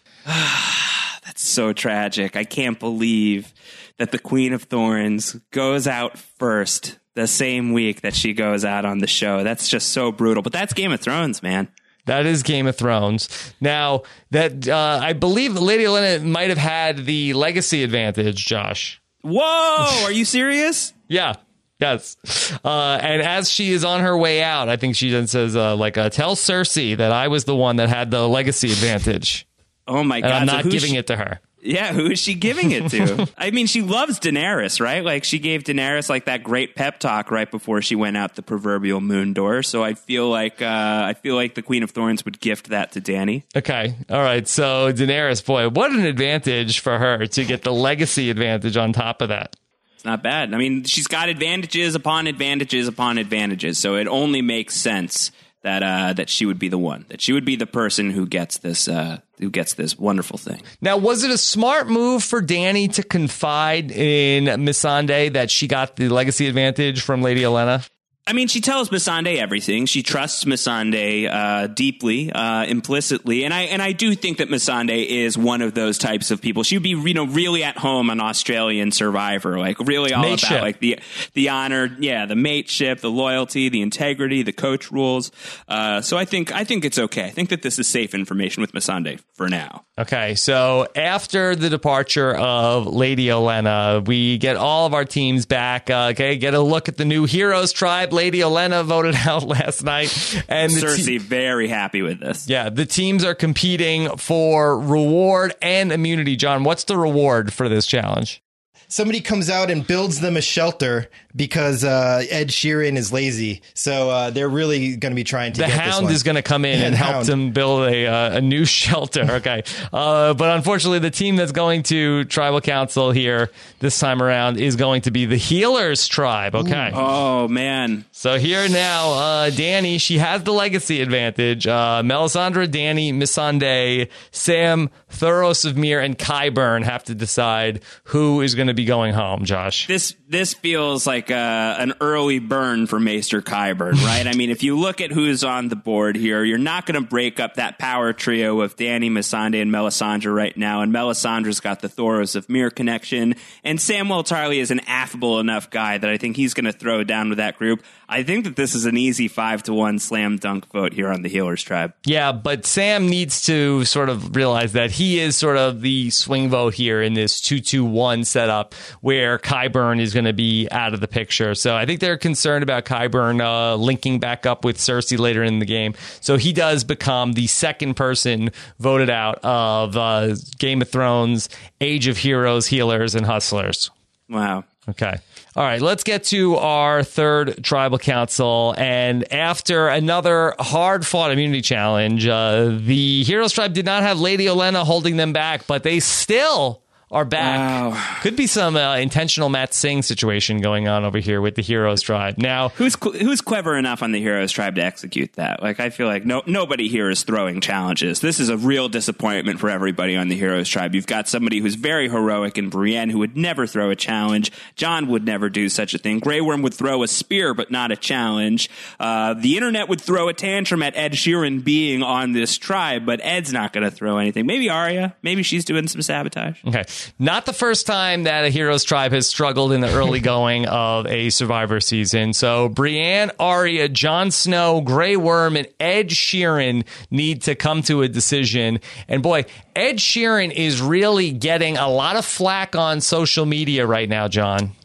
That's so tragic. I can't believe that the Queen of Thorns goes out first the same week that she goes out on the show. That's just so brutal. But that's Game of Thrones, man. That is Game of Thrones. Now, that I believe Lady Olenna might have had the legacy advantage, Josh. Whoa! Are you serious? Yeah. Yes. And as she is on her way out, I think she then says, tell Cersei that I was the one that had the legacy advantage. Oh, my God. And I'm not giving it to her. Yeah, who is she giving it to? I mean, she loves Daenerys, right? Like, she gave Daenerys, that great pep talk right before she went out the proverbial moon door. So I feel like the Queen of Thorns would gift that to Dany. Okay. All right. So Daenerys, boy, what an advantage for her to get the legacy advantage on top of that. It's not bad. I mean, she's got advantages upon advantages upon advantages. So it only makes sense that she would be the one, that she would be the person who gets this wonderful thing. Now, was it a smart move for Dany to confide in Missandei that she got the legacy advantage from Lady Olenna? I mean, she tells Missandei everything. She trusts Missandei deeply, implicitly, and I do think that Missandei is one of those types of people. She'd be, really at home on Australian Survivor, really all mateship. About the honor, the mateship, the loyalty, the integrity, the coach rules. So I think it's okay. I think that this is safe information with Missandei for now. Okay, so after the departure of Lady Olenna, we get all of our teams back. Get a look at the new Heroes tribe. Lady Olenna voted out last night. And Cersei very happy with this. Yeah, the teams are competing for reward and immunity. John, what's the reward for this challenge? Somebody comes out and builds them a shelter because Ed Sheeran is lazy. So they're really going to be trying to get this one. The Hound is going to come in and help them build a new shelter. Okay. But unfortunately, the team that's going to Tribal Council here this time around is going to be the Healers tribe. Okay. Ooh. Oh, man. So here now, Dany, she has the legacy advantage. Melisandre, Dany, Missandei, Sam, Thoros of Myr, and Qyburn have to decide who is going to be going home, Josh. This feels like an early burn for Maester Qyburn, right? I mean, if you look at who's on the board here, you're not going to break up that power trio of Dany, Missandei, and Melisandre right now. And Melisandre's got the Thoros of Myr connection. And Samwell Tarly is an affable enough guy that I think he's going to throw down with that group. I think that this is an easy 5-1 slam dunk vote here on the Healers tribe. Yeah, but Sam needs to sort of realize that he is sort of the swing vote here in this 2-2-1 setup where Qyburn is going to be out of the picture. So I think they're concerned about Qyburn linking back up with Cersei later in the game. So he does become the second person voted out of Game of Thrones, Age of Heroes, Healers, and Hustlers. Wow. Okay. All right, let's get to our third tribal council. And after another hard-fought immunity challenge, the Heroes tribe did not have Lady Olenna holding them back, but they still are back. Wow. Could be some intentional Matt Singh situation going on over here with the Heroes tribe. Now, who's clever enough on the Heroes tribe to execute that? I feel like nobody here is throwing challenges. This is a real disappointment for everybody on the Heroes tribe. You've got somebody who's very heroic in Brienne who would never throw a challenge. Jon would never do such a thing. Grey Worm would throw a spear, but not a challenge. The internet would throw a tantrum at Ed Sheeran being on this tribe, but Ed's not going to throw anything. Maybe Arya. Maybe she's doing some sabotage. Okay. Not the first time that a Heroes tribe has struggled in the early going of a Survivor season. So Brienne, Arya, Jon Snow, Grey Worm, and Ed Sheeran need to come to a decision. And boy, Ed Sheeran is really getting a lot of flack on social media right now, John.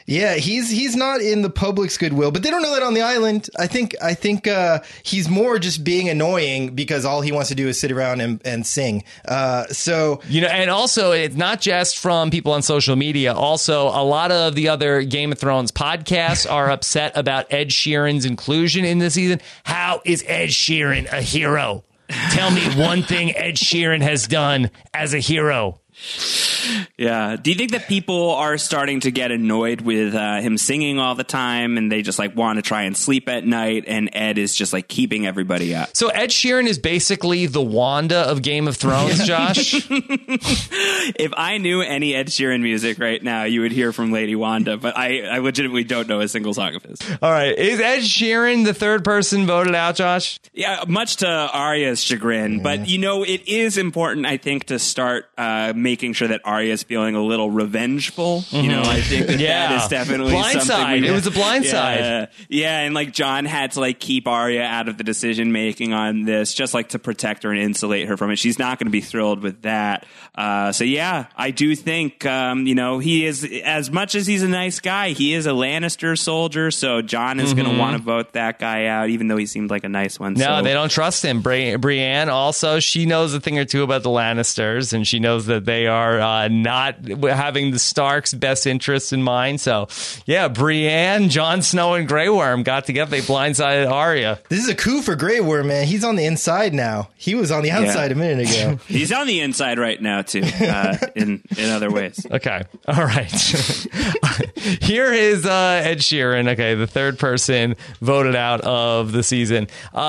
Yeah, he's not in the public's goodwill, but they don't know that on the island. I think he's more just being annoying because all he wants to do is sit around and sing. So and also it's not just from people on social media. Also, a lot of the other Game of Thrones podcasts are upset about Ed Sheeran's inclusion in this season. How is Ed Sheeran a hero? Tell me one thing Ed Sheeran has done as a hero. Yeah. Do you think that people are starting to get annoyed with him singing all the time and they just like want to try and sleep at night and Ed is just like keeping everybody up? So Ed Sheeran is basically the Wanda of Game of Thrones, Josh. If I knew any Ed Sheeran music right now, you would hear from Lady Wanda, but I legitimately don't know a single song of his. All right. Is Ed Sheeran the third person voted out, Josh? Yeah, much to Arya's chagrin. But, it is important, I think, to start making sure that Arya's feeling a little revengeful. I think that is definitely something. It was a blindside. Yeah, and like Jon had to like keep Arya out of the decision making on this, just like to protect her and insulate her from it. She's not going to be thrilled with that. So yeah, I do think he is, as much as he's a nice guy, he is a Lannister soldier. So Jon is going to want to vote that guy out, even though he seemed like a nice one. No, they don't trust him. Brienne also, she knows a thing or two about the Lannisters, and she knows that they are not having the Starks' best interests in mind. So, yeah, Brienne, Jon Snow, and Grey Worm got together. They blindsided Arya. This is a coup for Grey Worm, man. He's on the inside now. He was on the outside a minute ago. He's on the inside right now, too, in other ways. Okay. All right. Here is Ed Sheeran, the third person voted out of the season.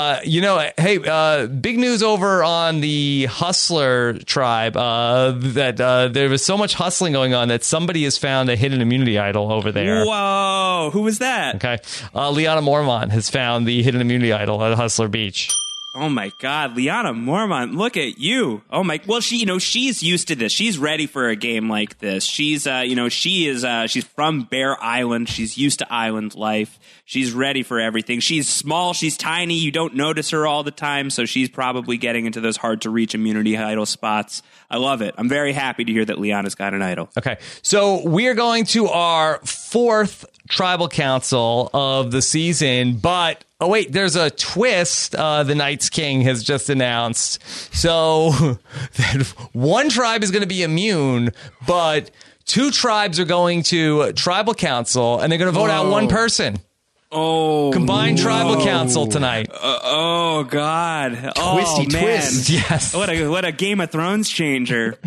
Big news over on the Hustler tribe that there was so much hustling going on that somebody has found a hidden immunity idol over there. Whoa, who was that? Okay. Lyanna Mormont has found the hidden immunity idol at Hustler Beach. Oh my God, Lyanna Mormont, look at you. Oh my, well, she's used to this. She's ready for a game like this. She's she's from Bear Island. She's used to island life. She's ready for everything. She's small. She's tiny. You don't notice her all the time. So she's probably getting into those hard to reach immunity idol spots. I love it. I'm very happy to hear that Lyanna's got an idol. Okay. So we are going to our fourth tribal council of the season, but oh wait, there's a twist. The Night's King has just announced. So that one tribe is going to be immune, but two tribes are going to tribal council, and they're going to vote out one person. Oh, combined tribal council tonight. Oh God! Twisty twist. Yes. What a Game of Thrones changer.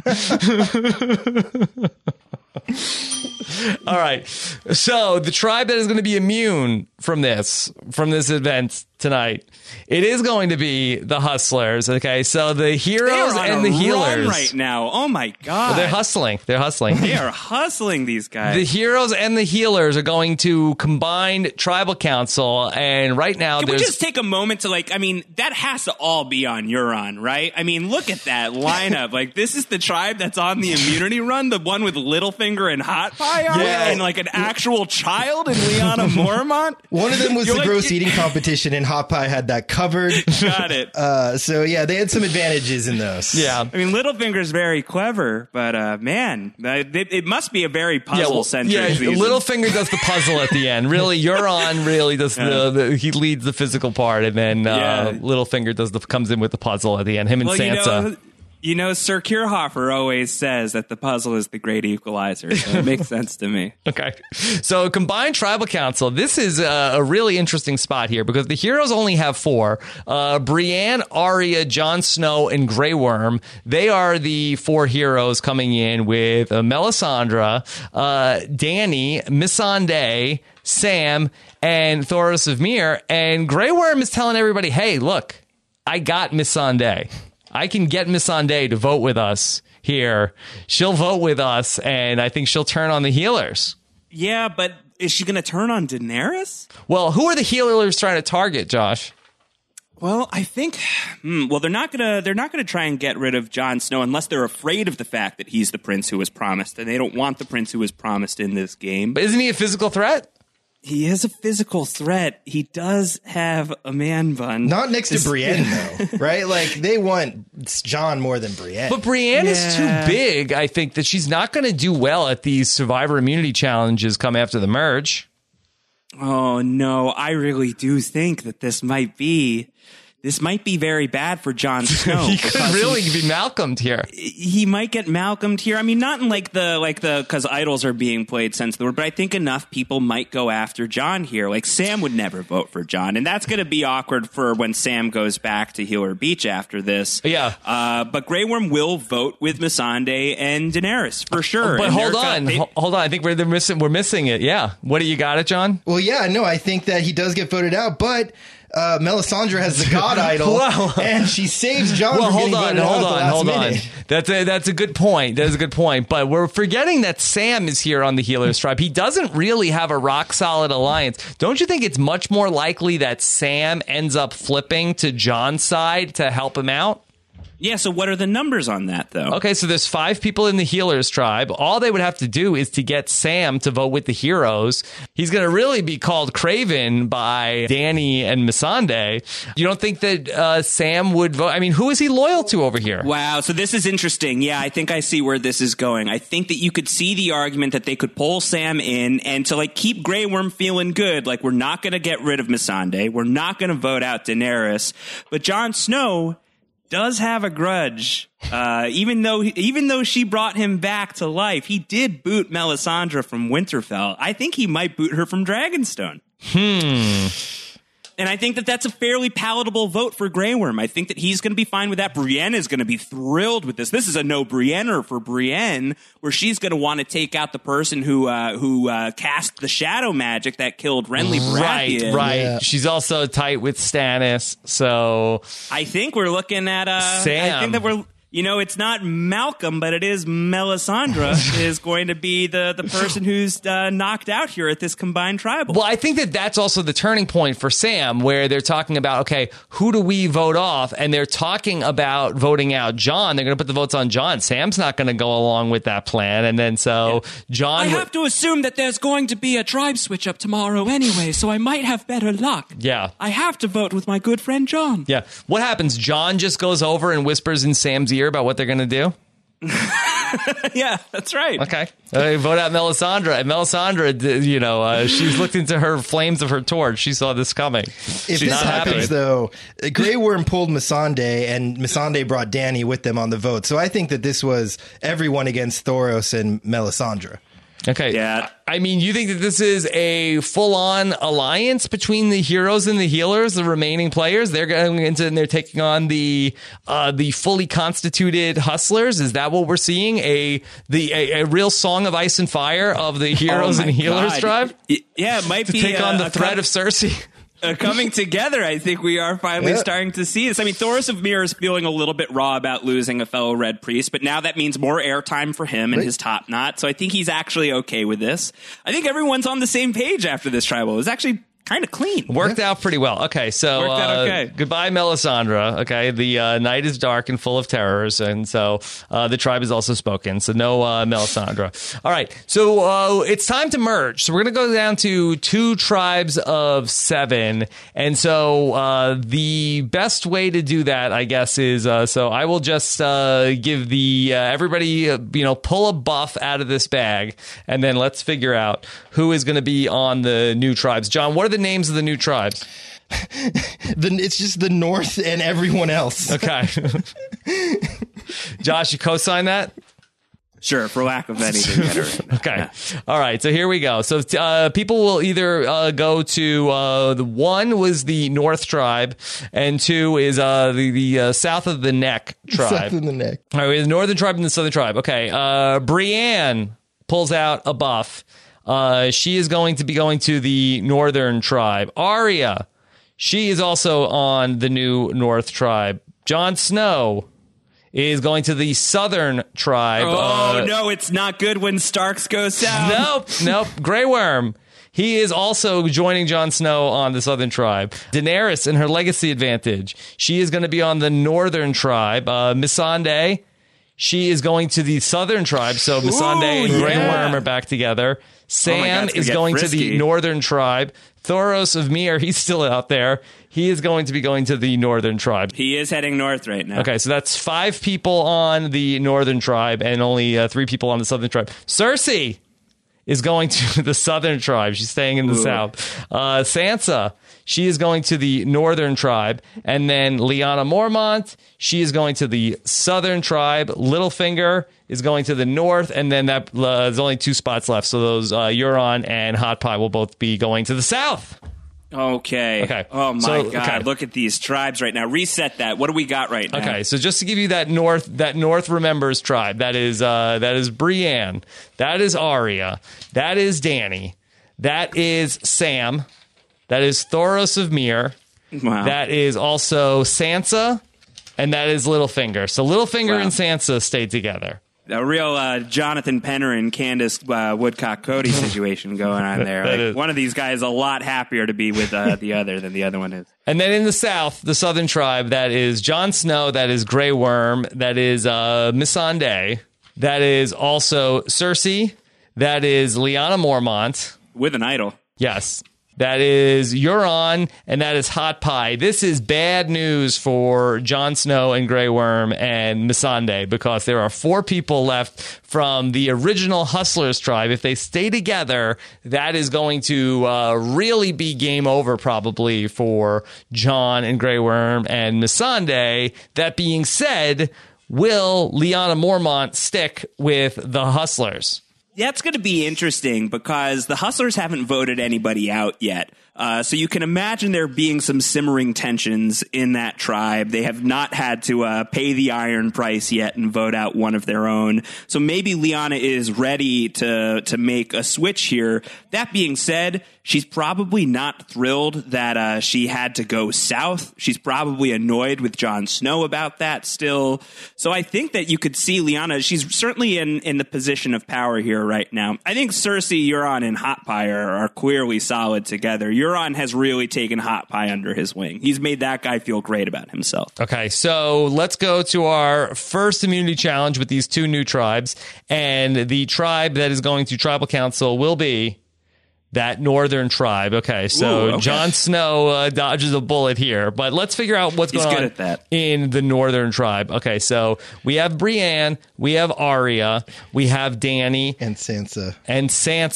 All right. So the tribe that is going to be immune from this event tonight, it is going to be the Hustlers. Okay. So the heroes and the healers right now. Oh my God. Well, they're hustling. They are hustling these guys. The heroes and the healers are going to combined tribal council. And right now, Can we just take a moment to that has to all be on Euron, right? I mean, look at that lineup. This is the tribe that's on the immunity run, the one with Littlefinger and Hot Pie on it, and an actual child in Lyanna Mormont. One of them was the gross eating competition, and Hot Pie had that covered. Got it. So yeah, they had some advantages in those. Yeah. I mean, Littlefinger's very clever, but man, it must be a very puzzle-centric season. Littlefinger does the puzzle at the end. Really, Euron really does he leads the physical part, and then Littlefinger comes in with the puzzle at the end. Him and Sansa. Sir Kierhofer always says that the puzzle is the great equalizer, so it makes sense to me. Okay. So combined tribal council, this is a really interesting spot here because the heroes only have four. Brienne, Arya, Jon Snow, and Grey Worm. They are the four heroes coming in with Melisandre, Dany, Missandei, Sam, and Thoros of Myr. And Grey Worm is telling everybody, hey, look, I got Missandei. I can get Missandei to vote with us here. She'll vote with us, and I think she'll turn on the healers. Yeah, but is she going to turn on Daenerys? Well, who are the healers trying to target, Josh? Well, I think, they're not gonna try and get rid of Jon Snow unless they're afraid of the fact that he's the prince who was promised, and they don't want the prince who was promised in this game. But isn't he a physical threat? He is a physical threat. He does have a man bun. Not next to Brienne, though, right? Like, they want Jon more than Brienne. But Brienne is too big, I think, that she's not going to do well at these Survivor immunity challenges come after the merge. Oh, no. I really do think that this might be very bad for Jon Snow. He could really be Malcolmed here. He might get Malcolmed here. I mean, not in like the because idols are being played sense of the word, but I think enough people might go after Jon here. Like Sam would never vote for Jon, and that's going to be awkward for when Sam goes back to Healer Beach after this. Yeah. But Grey Worm will vote with Missandei and Daenerys for sure. But hold on. I think we're missing it. Yeah. What do you got it, John? Well, yeah, no, I think that he does get voted out, but Melisandre has the god idol, and she saves Jon from getting voted out at the last minute. That's a good point. That is a good point. But we're forgetting that Sam is here on the Healer's tribe. He doesn't really have a rock solid alliance. Don't you think it's much more likely that Sam ends up flipping to Jon's side to help him out? Yeah, so what are the numbers on that, though? Okay, so there's 5 people in the Healer's tribe. All they would have to do is to get Sam to vote with the heroes. He's going to really be called Craven by Dany and Missandei. You don't think that Sam would vote? I mean, who is he loyal to over here? Wow, so this is interesting. Yeah, I think I see where this is going. I think that you could see the argument that they could pull Sam in and to like keep Grey Worm feeling good. Like, we're not going to get rid of Missandei. We're not going to vote out Daenerys. But Jon Snow does have a grudge. Even though she brought him back to life, he did boot Melisandre from Winterfell. I think he might boot her from Dragonstone. And I think that that's a fairly palatable vote for Grey Worm. I think that he's going to be fine with that. Brienne is going to be thrilled with this. This is a no-Brienner for Brienne, where she's going to want to take out the person who cast the shadow magic that killed Renly Baratheon. Right. Yeah. She's also tight with Stannis, so I think we're looking at Sam. I think that we're. You know, it's not Malcolm, but it is Melisandre is going to be the person who's knocked out here at this combined tribal. Well, I think that that's also the turning point for Sam, where they're talking about, okay, who do we vote off? And they're talking about voting out Jon. They're going to put the votes on Jon. Sam's not going to go along with that plan. And then Jon... I have to assume that there's going to be a tribe switch up tomorrow anyway, so I might have better luck. Yeah. I have to vote with my good friend Jon. Yeah. What happens? Jon just goes over and whispers in Sam's ear about what they're going to do? Yeah, that's right. Okay. Vote out Melisandre. And Melisandre, she's looked into her flames of her torch. She saw this coming. If this happens, though, Grey Worm pulled Missandei, and Missandei brought Dany with them on the vote. So I think that this was everyone against Thoros and Melisandre. Okay. Yeah. I mean, you think that this is a full-on alliance between the heroes and the healers, the remaining players? They're going into and they're taking on the fully constituted hustlers. Is that what we're seeing? A real song of ice and fire of the heroes and healers tribe? Yeah, it might be to take on the threat of Cersei. Coming together, I think we are finally starting to see this. I mean, Thoros of Myr is feeling a little bit raw about losing a fellow Red Priest, but now that means more airtime for him and his top knot. So I think he's actually okay with this. I think everyone's on the same page after this tribal. It was actually kind of clean. Worked out pretty well. Okay, so worked out okay. Goodbye, Melisandre. Okay, the night is dark and full of terrors, and so the tribe has also spoken. So no Melisandre. All right, so it's time to merge. So we're going to go down to 2 tribes of 7, and so the best way to do that, I guess, is so I will just give the everybody pull a buff out of this bag, and then let's figure out who is going to be on the new tribes. John, what are the names of the new tribes? It's just the North and everyone else. Okay. Josh, you co-sign that? Sure, for lack of anything better. Okay. Yeah. All right, so here we go. So people will either go to the 1 was the North tribe, and 2 is the South of the Neck tribe. South of the Neck. All right, we have the Northern tribe and the Southern tribe. Okay. Brienne pulls out a buff. She is going to be going to the Northern tribe. Arya, she is also on the new North tribe. Jon Snow is going to the Southern tribe. Oh, no, it's not good when Starks go south. Nope. Grey Worm. He is also joining Jon Snow on the Southern tribe. Daenerys and her legacy advantage. She is going to be on the Northern tribe. Missandei. She is going to the Southern Tribe. So Missandei and Grey Worm are back together. Sam is going to the Northern Tribe. Thoros of Myr, he's still out there. He is going to be going to the Northern Tribe. He is heading north right now. Okay, so that's 5 people on the Northern Tribe and only 3 people on the Southern Tribe. Cersei is going to the Southern Tribe. She's staying in the South. Sansa, she is going to the Northern Tribe. And then Lyanna Mormont, she is going to the Southern Tribe. Littlefinger is going to the North. And then there's only 2 spots left. So those Euron and Hot Pie will both be going to the South. Okay. Oh, my God. Okay. Look at these tribes right now. Reset that. What do we got right now? Okay, so just to give you that North Remembers tribe, that is Brienne, that is Arya, that is Dany, that is Sam, that is Thoros of Myr, that is also Sansa, and that is Littlefinger. So Littlefinger and Sansa stayed together. A real Jonathan Penner and Candace Woodcock Cody situation going on there. One of these guys is a lot happier to be with the other than the other one is. And then in the South, the Southern Tribe, that is Jon Snow, that is Grey Worm, that is Missandei, that is also Cersei, that is Lyanna Mormont. With an idol. Yes. That is Euron, and that is Hot Pie. This is bad news for Jon Snow and Grey Worm and Missandei, because there are 4 people left from the original Hustlers tribe. If they stay together, that is going to really be game over probably for Jon and Grey Worm and Missandei. That being said, will Lyanna Mormont stick with the Hustlers? That's going to be interesting because the Hustlers haven't voted anybody out yet. So you can imagine there being some simmering tensions in that tribe. They have not had to pay the iron price yet and vote out one of their own. So maybe Lyanna is ready to make a switch here. That being said, she's probably not thrilled that she had to go south. She's probably annoyed with Jon Snow about that still. So I think that you could see Lyanna, she's certainly in the position of power here right now. I think Cersei, Euron, and Hot Pie are clearly solid together. Euron has really taken Hot Pie under his wing. He's made that guy feel great about himself. Okay, so let's go to our first immunity challenge with these 2 new tribes. And the tribe that is going to Tribal Council will be that Northern Tribe. Okay, so Jon Snow dodges a bullet here, but let's figure out what's going on at that. In the Northern Tribe. Okay, so we have Brienne, we have Arya, we have Dany, and Sansa, and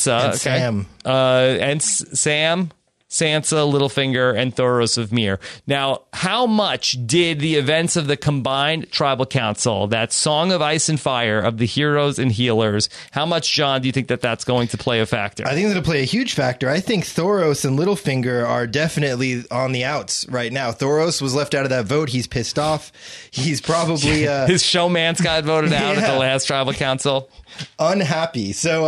Sam, and Sam. Sansa, Littlefinger, and Thoros of Myr. Now, how much did the events of the combined Tribal Council, that Song of Ice and Fire of the heroes and healers, how much, John, do you think that that's going to play a factor? I think it's going to play a huge factor. I think Thoros and Littlefinger are definitely on the outs right now. Thoros was left out of that vote. He's pissed off. He's probably... His showmance got voted out at the last Tribal Council. Unhappy. So,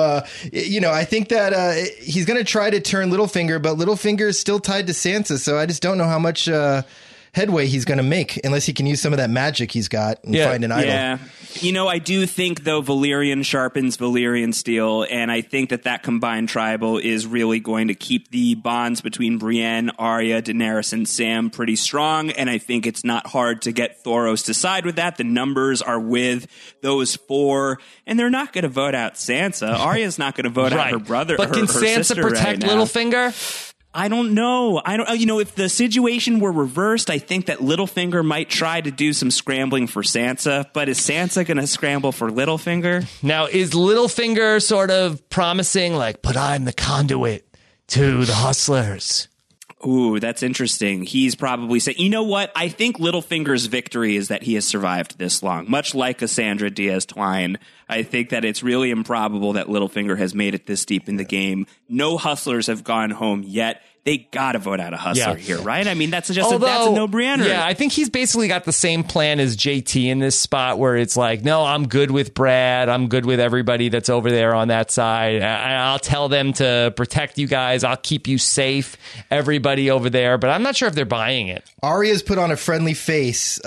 I think that he's going to try to turn Littlefinger, but Littlefinger is still tied to Sansa, so I just don't know how much headway he's going to make unless he can use some of that magic he's got and find an idol. Yeah. I do think, though, Valyrian sharpens Valyrian steel, and I think that combined tribal is really going to keep the bonds between Brienne, Arya, Daenerys, and Sam pretty strong, and I think it's not hard to get Thoros to side with that. The numbers are with those 4, and they're not going to vote out Sansa. Arya's not going to vote out her brother. But can Sansa protect Littlefinger? I don't know. If the situation were reversed, I think that Littlefinger might try to do some scrambling for Sansa, but is Sansa going to scramble for Littlefinger? Now, is Littlefinger sort of promising, but I'm the conduit to the Hustlers? Ooh, that's interesting. He's probably saying, you know what? I think Littlefinger's victory is that he has survived this long. Much like Cassandra Diaz-Twine, I think that it's really improbable that Littlefinger has made it this deep in the game. No Hustlers have gone home yet. They got to vote out a Hustler here, right? I mean, that's just that's a no-brainer. Yeah, I think he's basically got the same plan as JT in this spot where it's no, I'm good with Brad. I'm good with everybody that's over there on that side. I'll tell them to protect you guys. I'll keep you safe, everybody over there. But I'm not sure if they're buying it. Arya's put on a friendly face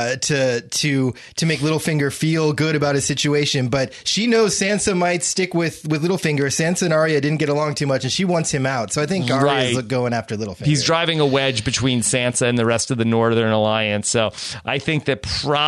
to make Littlefinger feel good about his situation, but she knows Sansa might stick with Littlefinger. Sansa and Arya didn't get along too much, and she wants him out. So I think Arya's going after Littlefinger. He's driving a wedge between Sansa and the rest of the Northern Alliance. So I think that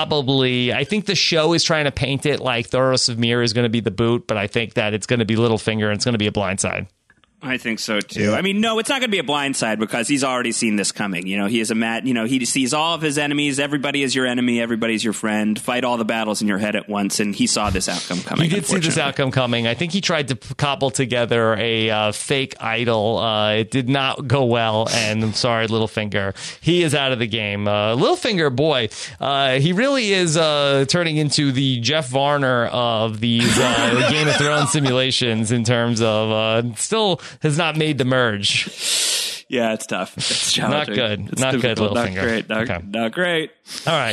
I think the show is trying to paint it like Thoros of Myr is going to be the boot, but I think that it's going to be Littlefinger and it's going to be a blindside. I think so too. Yeah. I mean, no, it's not going to be a blindside because he's already seen this coming. You know, he is he sees all of his enemies. Everybody is your enemy. Everybody's your friend. Fight all the battles in your head at once. And he saw this outcome coming. He did see this outcome coming. I think he tried to cobble together a fake idol. It did not go well. And I'm sorry, Littlefinger. He is out of the game. Littlefinger, boy, he really is turning into the Jeff Varner of these Game of Thrones simulations in terms of still has not made the merge. Yeah, it's tough. It's challenging. Not good. It's not difficult. good, Littlefinger. Not great. Not great. All right.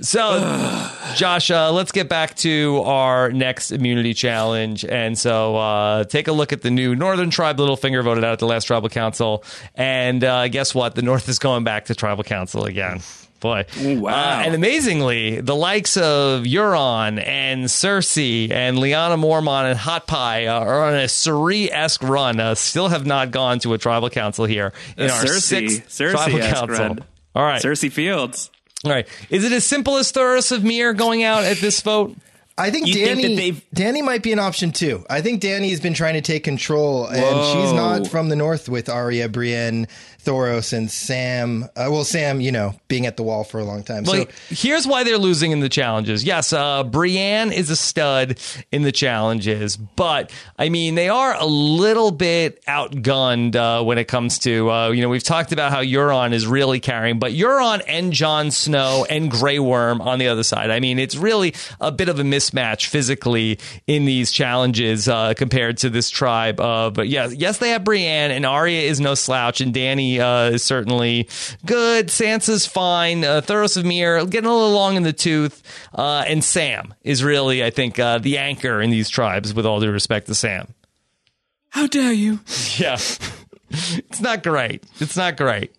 So, Josh, let's get back to our next immunity challenge. And so take a look at the new Northern Tribe. Littlefinger voted out at the last Tribal Council. And guess what? The North is going back to Tribal Council again. Boy. Ooh, wow. And amazingly, the likes of Euron and Cersei and Lyanna Mormont and Hot Pie are on a Cersei-esque run. Still have not gone to a Tribal Council here in our sixth Tribal Council. Run. All right. Cersei Fields. All right. Is it as simple as Thoros of Myr going out at this vote? I think Dany might be an option too. I think Dany's been trying to take control, and she's not from the North with Arya, Brienne, Thoros, and Sam. Sam, being at the wall for a long time. Well, here's why they're losing in the challenges. Yes, Brienne is a stud in the challenges, but I mean, they are a little bit outgunned when it comes to, we've talked about how Euron is really carrying, but Euron and Jon Snow and Grey Worm on the other side. I mean, it's really a bit of a mismatch physically in these challenges compared to this tribe. But yes, they have Brienne, and Arya is no slouch, and Dany is certainly good. Sansa's fine. Thoros of Myr getting a little long in the tooth. And Sam is really, I think, the anchor in these tribes, with all due respect to Sam. How dare you? Yeah. It's not great. It's not great.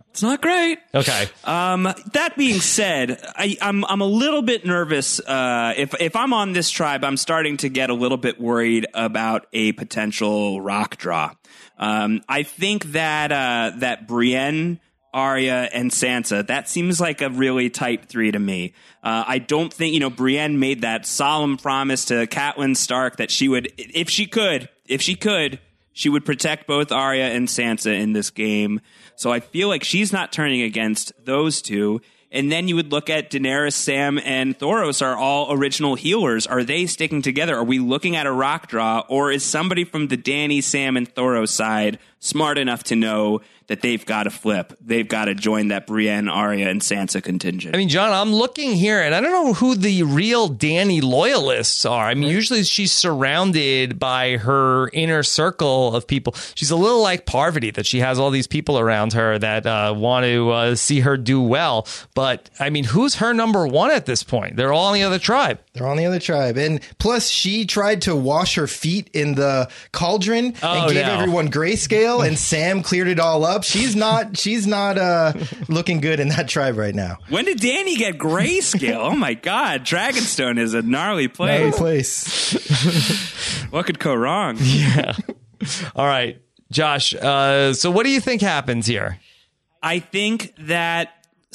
Okay. That being said, I'm a little bit nervous. If I'm on this tribe, I'm starting to get a little bit worried about a potential rock draw. I think that Brienne, Arya, and Sansa, that seems like a really tight three to me. I don't think, Brienne made that solemn promise to Catelyn Stark that she would, if she could, she would protect both Arya and Sansa in this game. So I feel like she's not turning against those two. And then you would look at Daenerys, Sam, and Thoros are all original healers. Are they sticking together? Are we looking at a rock draw? Or is somebody from the Dany, Sam, and Thoros side smart enough to know that they've got to flip? They've got to join that Brienne, Arya, and Sansa contingent. I mean, John, I'm looking here, and I don't know who the real Dany loyalists are. I mean, usually she's surrounded by her inner circle of people. She's a little like Parvati, that she has all these people around her that want to see her do well. But, I mean, who's her number one at this point? They're all on the other tribe. And plus, she tried to wash her feet in the cauldron and gave everyone grayscale, and Sam cleared it all up. She's not looking good in that tribe right now. When did Dany get grayscale? Oh my God, Dragonstone is a gnarly place. What could go wrong? Yeah. All right, Josh. So what do you think happens here? I think that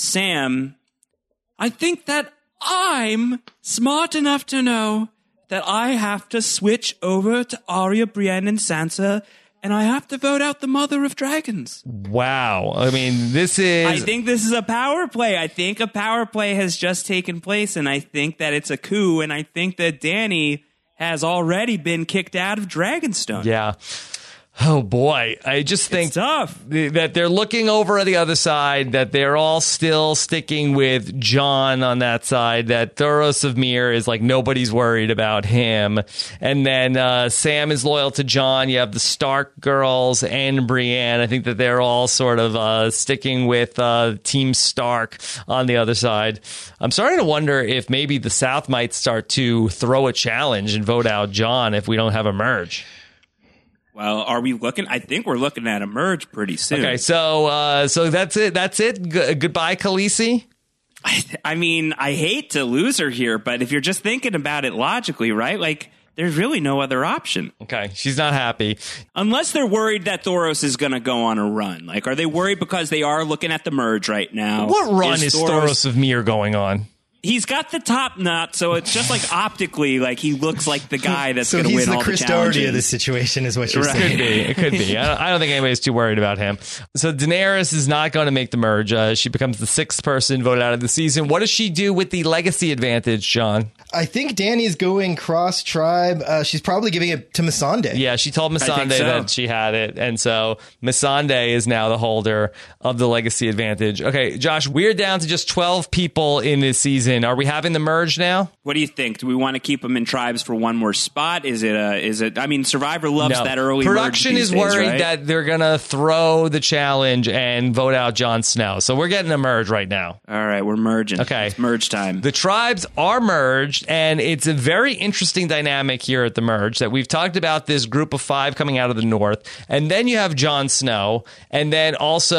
I'm smart enough to know that I have to switch over to Arya, Brienne, and Sansa, and I have to vote out the Mother of Dragons. Wow. I mean, I think this is a power play. I think a power play has just taken place, and I think that it's a coup, and I think that Dany has already been kicked out of Dragonstone. Yeah. Oh, boy. I just think it's tough. That they're looking over at the other side, that they're all still sticking with Jon on that side, that Thoros of Myr is like nobody's worried about him. And then Sam is loyal to Jon. You have the Stark girls and Brienne. I think that they're all sort of sticking with Team Stark on the other side. I'm starting to wonder if maybe the South might start to throw a challenge and vote out Jon if we don't have a merge. Well, are we looking? I think we're looking at a merge pretty soon. Okay, so that's it. That's it. Goodbye, Khaleesi. I mean, I hate to lose her here, but if you're just thinking about it logically, right? Like, there's really no other option. Okay, she's not happy. Unless they're worried that Thoros is going to go on a run. Like, are they worried because they are looking at the merge right now? What run is Thoros of Myr going on? He's got the top knot, so it's just like optically, like he looks like the guy that's going to win all the challenges. So he's the Chris Doherty of this situation, is what you're saying. It could be. I don't think anybody's too worried about him. So Daenerys is not going to make the merge. She becomes the 6th person voted out of the season. What does she do with the legacy advantage, John? I think Dany's going cross-tribe. She's probably giving it to Missandei. Yeah, she told Missandei that she had it. And so Missandei is now the holder of the legacy advantage. Okay, Josh, we're down to just 12 people in this season. Are we having the merge now? What do you think? Do we want to keep them in tribes for one more spot? Is it, I mean, Survivor loves that early Production merge is these days, worried right? that they're going to throw the challenge and vote out Jon Snow. So we're getting a merge right now. All right, we're merging. Okay. It's merge time. The tribes are merged, and it's a very interesting dynamic here at the merge that we've talked about this group of 5 coming out of the north, and then you have Jon Snow, and then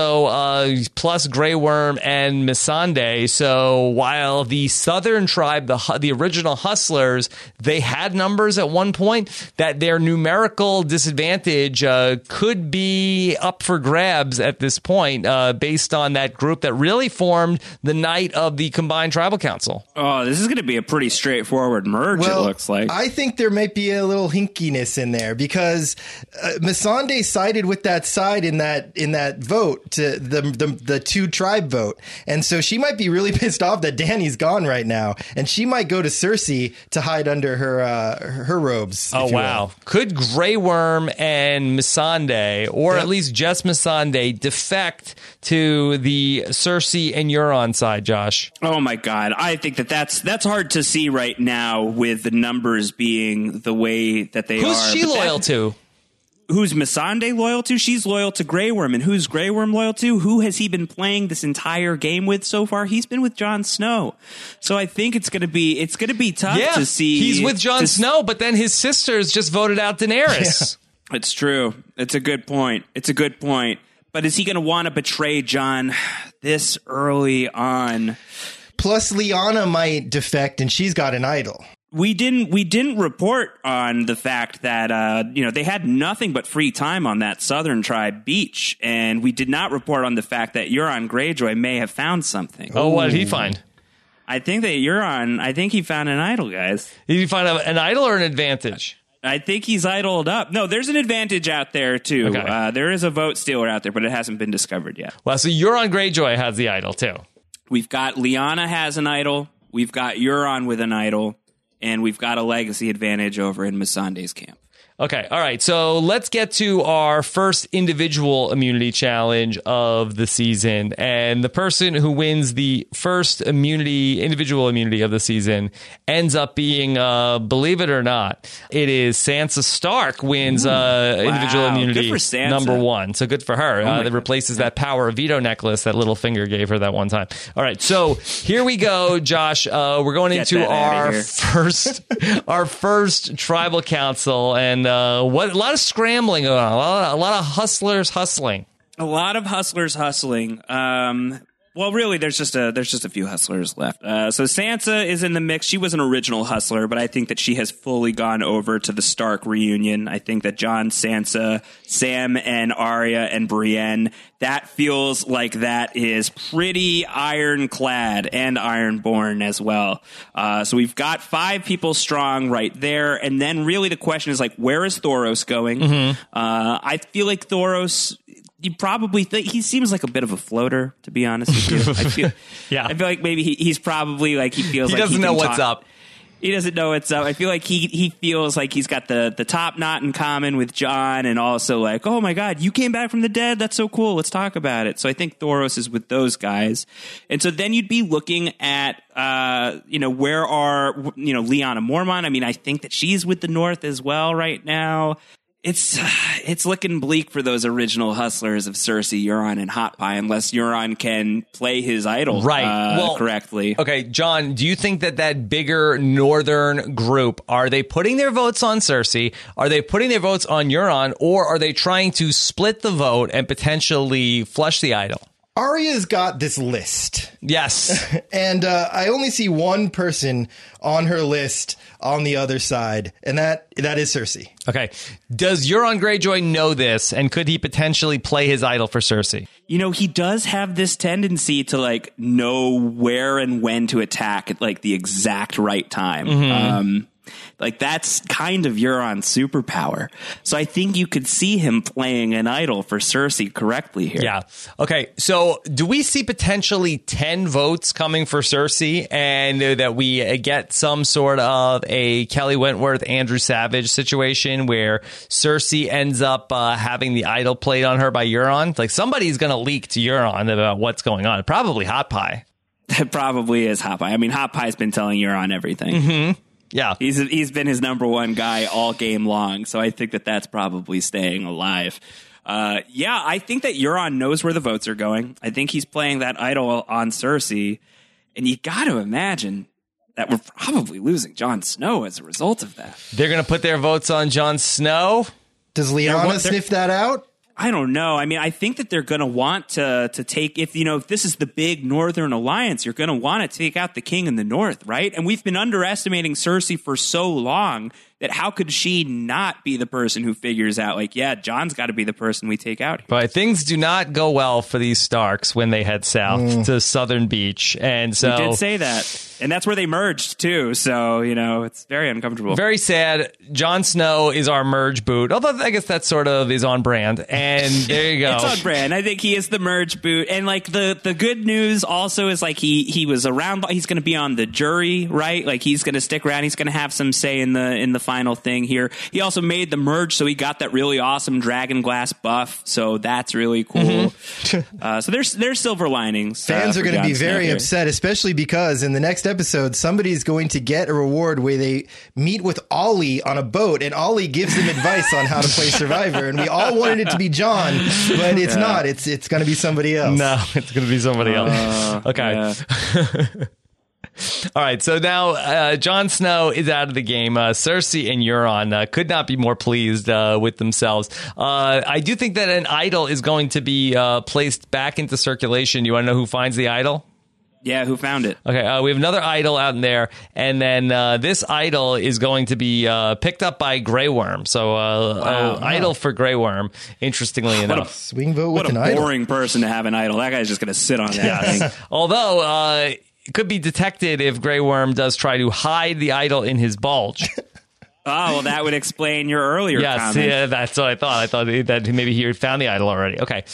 also plus Grey Worm and Missandei. So while the southern tribe, the original Hustlers, they had numbers at one point, that their numerical disadvantage could be up for grabs at this point based on that group that really formed the night of the combined tribal council. Oh, this is going to be a pretty straightforward merge, it looks like. I think there might be a little hinkiness in there because Missandei sided with that side in that vote, to the 2 tribe vote. And so she might be really pissed off that Dany's gone right now. And she might go to Cersei to hide under her robes. Oh, wow. Could Grey Worm and Missandei, or at least just Missandei, defect to the Cersei and Euron side, Josh? Oh, my God. I think that's hard to see right now with the numbers being the way that they are. Who's she loyal to? Who's Missandei loyal to? She's loyal to Grey Worm. And who's Grey Worm loyal to? Who has he been playing this entire game with so far? He's been with Jon Snow. So I think it's gonna be tough to see. He's with Jon Snow, but then his sisters just voted out Daenerys. Yeah. It's true. It's a good point. But is he going to want to betray Jon this early on? Plus, Lyanna might defect, and she's got an idol. We didn't report on the fact that they had nothing but free time on that Southern Tribe beach, and we did not report on the fact that Euron Greyjoy may have found something. Oh, what did he find? I think that he found an idol, guys. Did he find an idol or an advantage? I think he's idled up. No, there's an advantage out there, too. Okay. There is a vote stealer out there, but it hasn't been discovered yet. Well, so Euron Greyjoy has the idol, too. We've got Lyanna has an idol. We've got Euron with an idol. And we've got a legacy advantage over in Missandei's camp. Okay, all right. So let's get to our first individual immunity challenge of the season. And the person who wins the first individual immunity of the season ends up being, believe it or not, it is Sansa Stark wins individual immunity number 1. So good for her. That replaces that power of veto necklace that Littlefinger gave her that one time. All right, so here we go, Josh. We're going into our first tribal council, and a lot of scrambling going on, a lot of hustlers hustling. A lot of hustlers hustling. Well, really, there's just a few hustlers left. So Sansa is in the mix. She was an original hustler, but I think that she has fully gone over to the Stark reunion. I think that Jon, Sansa, Sam, and Arya and Brienne, that feels like that is pretty ironclad and ironborn as well. So we've got 5 people strong right there. And then really the question is, like, where is Thoros going? Mm-hmm. I feel like Thoros... You probably think he seems like a bit of a floater, to be honest with you. I feel like maybe he's probably like he feels he like doesn't know what's up. He doesn't know what's up. I feel like he feels like he's got the top knot in common with Jon, and also like, oh my God, you came back from the dead. That's so cool. Let's talk about it. So I think Thoros is with those guys, and so then you'd be looking at where are Lyanna Mormont. I mean, I think that she's with the North as well right now. It's looking bleak for those original hustlers of Cersei, Euron, and Hot Pie, unless Euron can play his idol correctly. Okay, John, do you think that bigger northern group, are they putting their votes on Cersei? Are they putting their votes on Euron? Or are they trying to split the vote and potentially flush the idol? Arya's got this list. Yes. And I only see one person on her list on the other side, and that is Cersei. Okay. Does Euron Greyjoy know this, and could he potentially play his idol for Cersei? You know, he does have this tendency to like know where and when to attack at like the exact right time. Like that's kind of Euron's superpower. So I think you could see him playing an idol for Cersei correctly here. Yeah. Okay. So do we see potentially 10 votes coming for Cersei, and that we get some sort of a Kelly Wentworth, Andrew Savage situation where Cersei ends up having the idol played on her by Euron? Like somebody's going to leak to Euron about what's going on. Probably Hot Pie. It probably is Hot Pie. I mean, Hot Pie's been telling Euron everything. Mm-hmm. Yeah. He's been his number one guy all game long, so I think that that's probably staying alive. Yeah, I think that Euron knows where the votes are going. I think he's playing that idol on Cersei, and you got to imagine that we're probably losing Jon Snow as a result of that. They're going to put their votes on Jon Snow? Does Lyanna sniff that out? I don't know. I mean, I think that they're going to want to take, if this is the big Northern Alliance, you're going to want to take out the king in the North, right? And we've been underestimating Cersei for so long that how could she not be the person who figures out, like, yeah, Jon's got to be the person we take out here. But things do not go well for these Starks when they head south to Southern Beach. And so we did say that. And that's where they merged, too. So, it's very uncomfortable. Very sad. Jon Snow is our merge boot. Although I guess that sort of is on brand. And there you go. It's on brand. I think he is the merge boot. And, like, the good news also is, like, he was around. He's going to be on the jury, right? Like, he's going to stick around. He's going to have some say in the final thing here. He also made the merge, so he got that really awesome dragon glass buff. So that's really cool. So there's silver linings. Fans are going to be very upset, especially because in the next episode, somebody's going to get a reward where they meet with Ollie on a boat, and Ollie gives them advice on how to play Survivor. And we all wanted it to be Jon, but it's not. It's going to be somebody else. No, it's going to be somebody else. Okay. Yeah. All right, so now Jon Snow is out of the game. Cersei and Euron could not be more pleased with themselves. I do think that an idol is going to be placed back into circulation. You want to know who finds the idol? Yeah, who found it? Okay, we have another idol out in there, and then this idol is going to be picked up by Grey Worm. So, idol for Grey Worm, interestingly enough. Swing vote with an idol. What a boring person to have an idol. That guy's just going to sit on that thing. Although, it could be detected if Grey Worm does try to hide the idol in his bulge. Oh, well, that would explain your earlier comment. Yeah, that's what I thought. I thought that maybe he had found the idol already. Okay.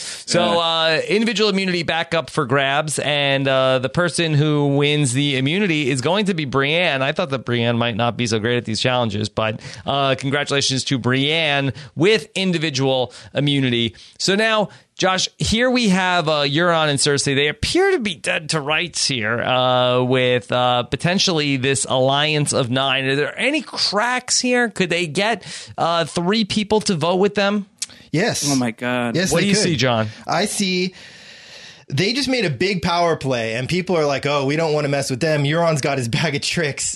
So individual immunity back up for grabs, and the person who wins the immunity is going to be Brienne. I thought that Brienne might not be so great at these challenges, but congratulations to Brienne with individual immunity. So now, Josh, here we have Euron and Cersei. They appear to be dead to rights here with potentially this alliance of 9. Are there any cracks here? Could they get 3 people to vote with them? Yes. Oh, my God. Yes, what do you see, John? I see they just made a big power play, and people are like, oh, we don't want to mess with them. Euron's got his bag of tricks.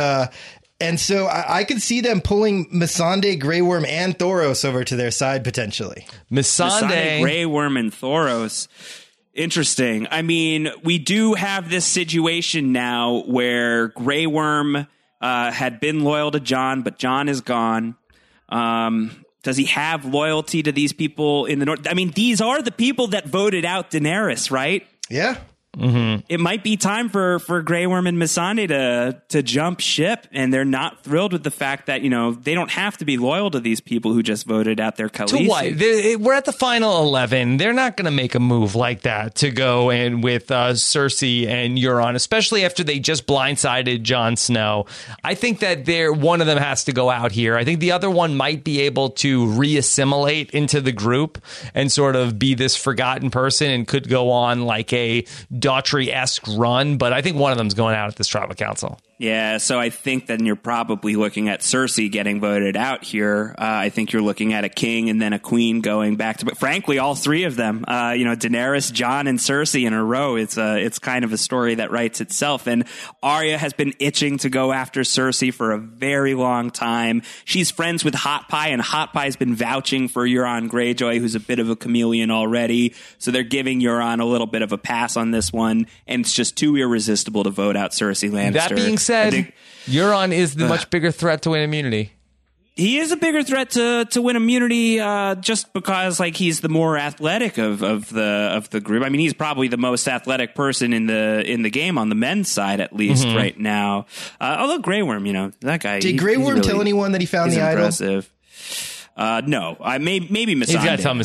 And so I could see them pulling Missandei, Grey Worm, and Thoros over to their side potentially. Missandei, Grey Worm, and Thoros. Interesting. I mean, we do have this situation now where Grey Worm had been loyal to Jon, but Jon is gone. Does he have loyalty to these people in the North? I mean, these are the people that voted out Daenerys, right? Yeah. Mm-hmm. It might be time for Grey Worm and Missandei to jump ship, and they're not thrilled with the fact that, they don't have to be loyal to these people who just voted out their Khaleesi. To what? We're at the final 11. They're not going to make a move like that to go in with Cersei and Euron, especially after they just blindsided Jon Snow. I think that one of them has to go out here. I think the other one might be able to reassimilate into the group and sort of be this forgotten person and could go on like a Daughtry-esque run, but I think one of them's going out at this tribal council. Yeah, so I think then you're probably looking at Cersei getting voted out here. I think you're looking at a king and then a queen going back to, but frankly, all three of them, Daenerys, Jon, and Cersei in a row. It's kind of a story that writes itself. And Arya has been itching to go after Cersei for a very long time. She's friends with Hot Pie, and Hot Pie's been vouching for Euron Greyjoy, who's a bit of a chameleon already. So they're giving Euron a little bit of a pass on this one, and it's just too irresistible to vote out Cersei Lannister. That being said, Euron is the much bigger threat to win immunity. He is a bigger threat to win immunity, just because he's the more athletic of the group. I mean, he's probably the most athletic person in the game on the men's side, at least right now. Although Grey Worm, that guy. Did Grey Worm tell anyone that he found the impressive. Idol? No, maybe Missandei. He's got to tell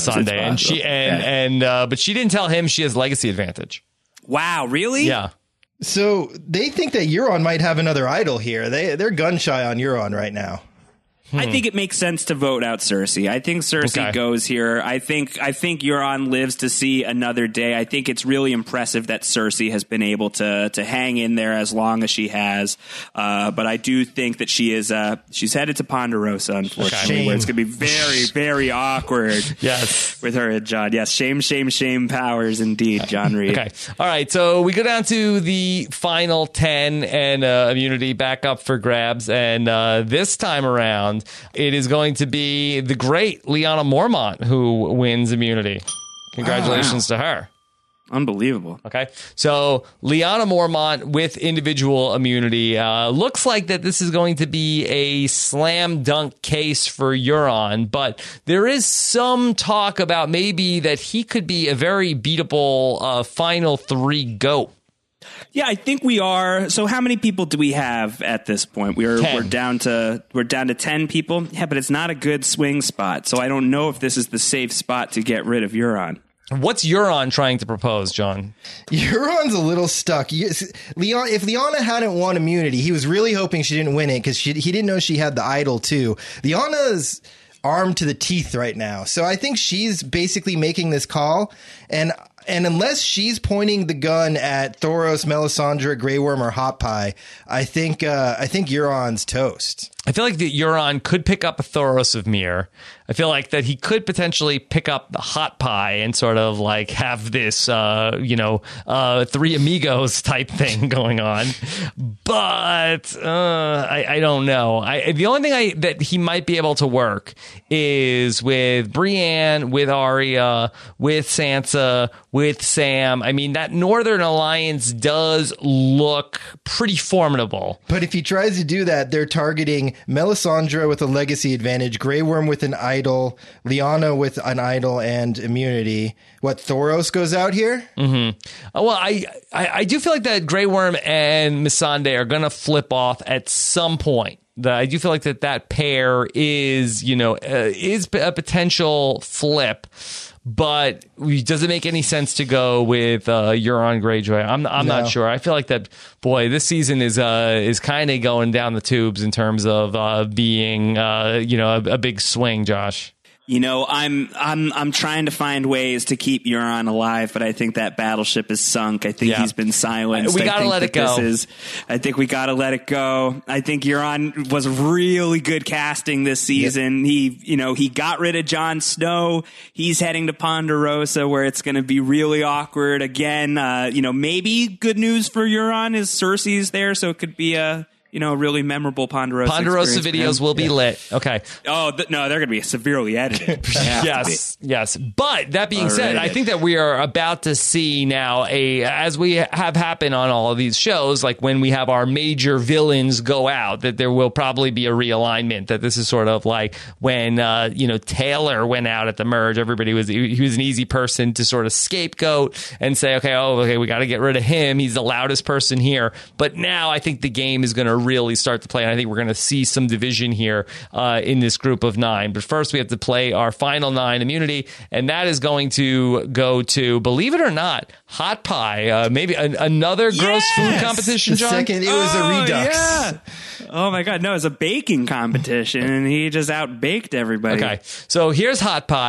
Missandei, but she didn't tell him she has legacy advantage. Wow, really? Yeah. So they think that Euron might have another idol here. They're gun shy on Euron right now. I think it makes sense to vote out Cersei. I think Cersei goes here. I think Euron lives to see another day. I think it's really impressive that Cersei has been able to hang in there as long as she has. But I do think that she's headed to Ponderosa, unfortunately, where it's going to be very, very awkward. Yes, with her and Jon. Yes, shame powers indeed, John Reed. Okay, all right. So we go down to the final 10, and immunity back up for grabs. And this time around, it is going to be the great Lyanna Mormont who wins immunity. Congratulations to her. Unbelievable. Okay. So Lyanna Mormont with individual immunity. Looks like that this is going to be a slam dunk case for Euron, but there is some talk about maybe that he could be a very beatable final three GOAT. Yeah, I think we are. So how many people do we have at this point? We're down to 10 people. Yeah, but it's not a good swing spot. So I don't know if this is the safe spot to get rid of Euron. What's Euron trying to propose, John? Euron's a little stuck. If Lyanna hadn't won immunity, he was really hoping she didn't win it because he didn't know she had the idol too. Lyanna's armed to the teeth right now. So I think she's basically making this call, and unless she's pointing the gun at Thoros, Melisandre, Grey Worm, or Hot Pie, I think Euron's toast. I feel like that Euron could pick up a Thoros of Myr. I feel like that he could potentially pick up the Hot Pie and sort of have this, Three Amigos type thing going on. But I don't know. The only thing that he might be able to work is with Brienne, with Arya, with Sansa, with Sam. I mean, that Northern Alliance does look pretty formidable. But if he tries to do that, they're targeting Melisandre with a legacy advantage, Grey Worm with an idol, Lyanna with an idol and immunity. What, Thoros goes out here? Mm-hmm. Well, I do feel like that Grey Worm and Missandei are going to flip off at some point. I do feel like that pair is a potential flip. But does it make any sense to go with Euron Greyjoy? I'm not sure. I feel like that. Boy, this season is kind of going down the tubes in terms of being a big swing, Josh. I'm trying to find ways to keep Euron alive, but I think that battleship is sunk. I think he's been silenced. We gotta let it go. I think we gotta let it go. I think Euron was really good casting this season. Yep. He got rid of Jon Snow. He's heading to Ponderosa, where it's going to be really awkward again. Maybe good news for Euron is Cersei's there, so it could be a really memorable Ponderosa videos will be lit. Okay. Oh, no, they're going to be severely edited. Yes. But that being said, I think that we are about to see now as we have happened on all of these shows, like when we have our major villains go out, that there will probably be a realignment, that this is sort of like when, Taylor went out at the merge, he was an easy person to sort of scapegoat and say, okay, we got to get rid of him. He's the loudest person here. But now I think the game is going to really start to play, and I think we're going to see some division here in this group of 9. But first we have to play our final 9 immunity, and that is going to go to, believe it or not, Hot Pie. Maybe another gross food competition, John? Second, it was a redux. Yeah. Oh my God, no, it was a baking competition, and he just out-baked everybody. Okay, so here's Hot Pie.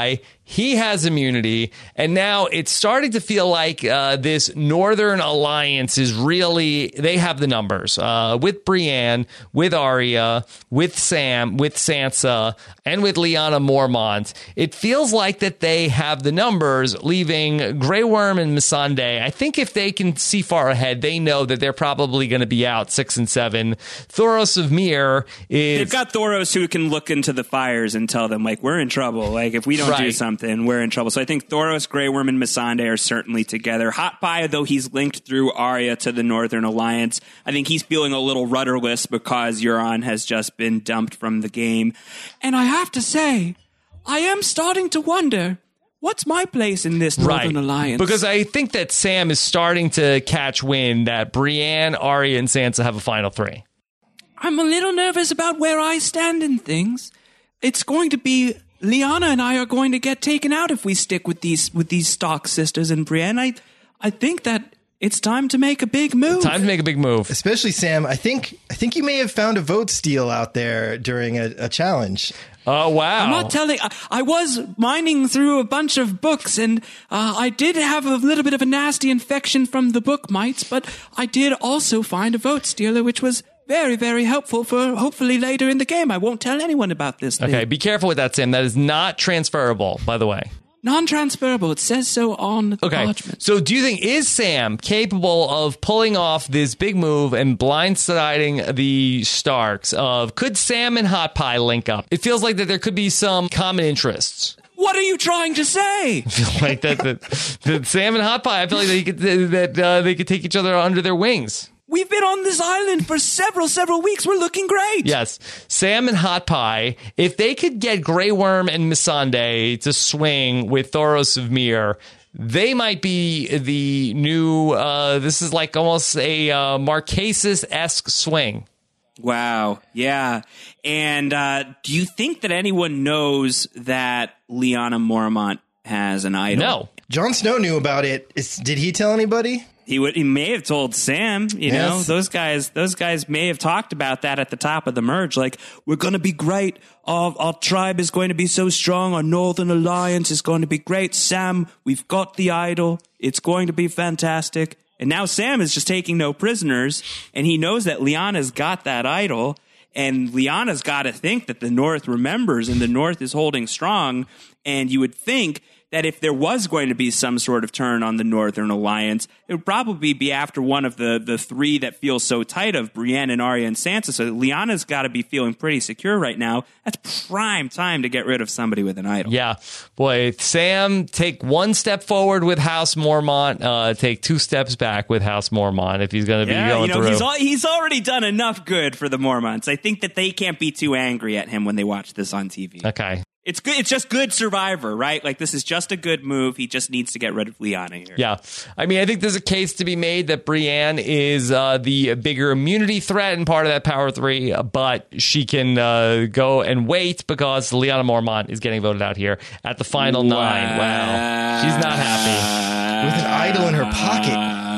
He has immunity, and now it's starting to feel like this Northern Alliance is really, they have the numbers. With Brienne, with Arya, with Sam, with Sansa, and with Lyanna Mormont, it feels like that they have the numbers, leaving Grey Worm and Missandei. I think if they can see far ahead, they know that they're probably going to be out 6 and 7. Thoros of Myr is... They've got Thoros who can look into the fires and tell them, like, we're in trouble. Like, if we don't do something, we're in trouble. So I think Thoros, Grey Worm, and Missandei are certainly together. Hot Pie, though he's linked through Arya to the Northern Alliance, I think he's feeling a little rudderless because Euron has just been dumped from the game. And I have to say, I am starting to wonder, what's my place in this Northern Alliance? Because I think that Sam is starting to catch wind that Brienne, Arya, and Sansa have a final 3. I'm a little nervous about where I stand in things. It's going to be... Lyanna and I are going to get taken out if we stick with these Stark sisters and Brienne. I think that it's time to make a big move. Time to make a big move. Especially Sam. I think you may have found a vote steal out there during a challenge. Oh, wow. I'm not telling. I was mining through a bunch of books, and I did have a little bit of a nasty infection from the book mites, but I did also find a vote stealer, which was very, very helpful for hopefully later in the game. I won't tell anyone about this thing. Okay, be careful with that, Sam. That is not transferable, by the way. Non-transferable. It says so on the parchment. So do you think, is Sam capable of pulling off this big move and blindsiding the Starks? Could Sam and Hot Pie link up? It feels like that there could be some common interests. What are you trying to say? I feel like that Sam and Hot Pie, I feel like they could take each other under their wings. We've been on this island for several weeks. We're looking great. Yes. Sam and Hot Pie, if they could get Grey Worm and Missandei to swing with Thoros of Myr, they might be the new, this is like almost a Marquesas-esque swing. Wow. Yeah. And do you think that anyone knows that Lyanna Mormont has an idol? No. Jon Snow knew about it. Did he tell anybody? He may have told Sam, you know, those guys may have talked about that at the top of the merge. Like, we're going to be great. Our tribe is going to be so strong. Our Northern Alliance is going to be great. Sam, we've got the idol. It's going to be fantastic. And now Sam is just taking no prisoners, and he knows that Lyanna's got that idol, and Lyanna's got to think that the North remembers, and the North is holding strong. And you would think that if there was going to be some sort of turn on the Northern Alliance, it would probably be after one of the three that feel so tight of Brienne and Arya and Sansa. So Lyanna's got to be feeling pretty secure right now. That's prime time to get rid of somebody with an idol. Yeah. Boy, Sam, take one step forward with House Mormont, take 2 steps back with House Mormont if he's going to be going through. He's already done enough good for the Mormonts. I think that they can't be too angry at him when they watch this on TV. Okay. It's good. It's just good Survivor, right? Like, this is just a good move. He just needs to get rid of Lyanna here. Yeah. I mean, I think there's a case to be made that Brienne is the bigger immunity threat and part of that Power 3, but she can go and wait because Lyanna Mormont is getting voted out here at the final 9. Wow. She's not happy. With an idol in her pocket.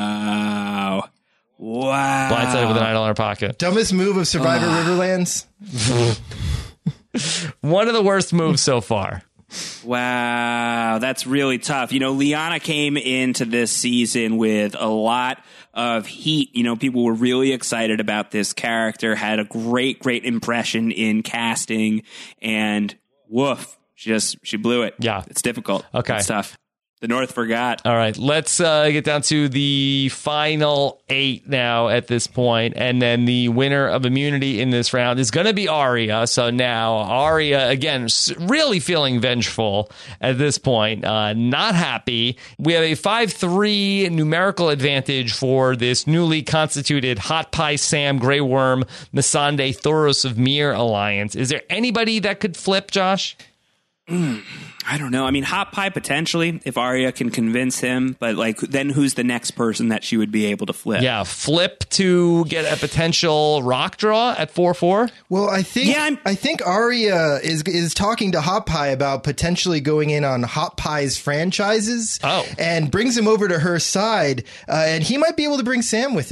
Wow. Blindsided with an idol in her pocket. Dumbest move of Survivor Riverlands? One of the worst moves so far. Wow, that's really tough. You know, Lyanna came into this season with a lot of heat. You know, people were really excited about this character, had a great impression in casting, and woof, she blew it. Yeah. It's difficult. Okay. It's tough. The North forgot. All right, let's get down to the final 8 now at this point, and then the winner of immunity in this round is going to be Arya. So now Arya, again, really feeling vengeful at this point, not happy. We have a 5-3 numerical advantage for this newly constituted Hot Pie Sam, Grey Worm, Missandei, Thoros of Myr alliance. Is there anybody that could flip, Josh? I don't know. I mean, Hot Pie potentially, if Arya can convince him, but like, then who's the next person that she would be able to flip? Yeah, flip to get a potential rock draw at 4-4. Well, I think Arya is talking to Hot Pie about potentially going in on Hot Pie's franchises. Oh, and brings him over to her side, and he might be able to bring Sam with him.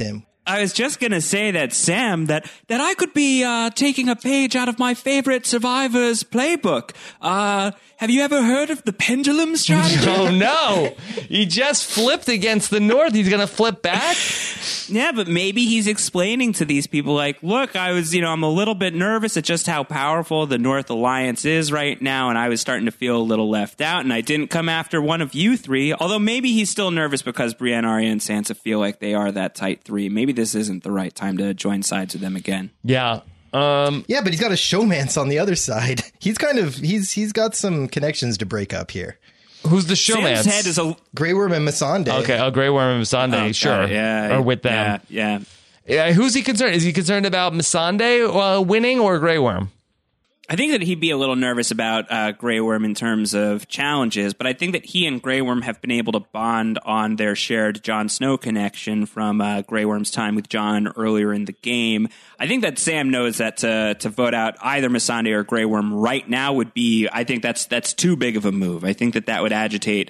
I was just going to say that, Sam, that I could be taking a page out of my favorite Survivor's playbook. Have you ever heard of the pendulum strategy? Oh, no. He just flipped against the North. He's going to flip back? Yeah, but maybe he's explaining to these people, like, look, I'm a little bit nervous at just how powerful the North Alliance is right now, and I was starting to feel a little left out, and I didn't come after one of you three, although maybe he's still nervous because Brienne, Arya, and Sansa feel like they are that tight three. Maybe this isn't the right time to join sides with them again. Yeah. Yeah, but he's got a showmance on the other side. He's got some connections to break up here. Who's the showman? Sam's head is a Grey Worm and Missandei. Okay, Grey Worm and Missandei, sure. Yeah. Or with them. Yeah. Who's he concerned? Is he concerned about Missandei winning or Grey Worm? I think that he'd be a little nervous about Grey Worm in terms of challenges, but I think that he and Grey Worm have been able to bond on their shared Jon Snow connection from Grey Worm's time with Jon earlier in the game. I think that Sam knows that to vote out either Missandei or Grey Worm right now would be, I think that's too big of a move. I think that would agitate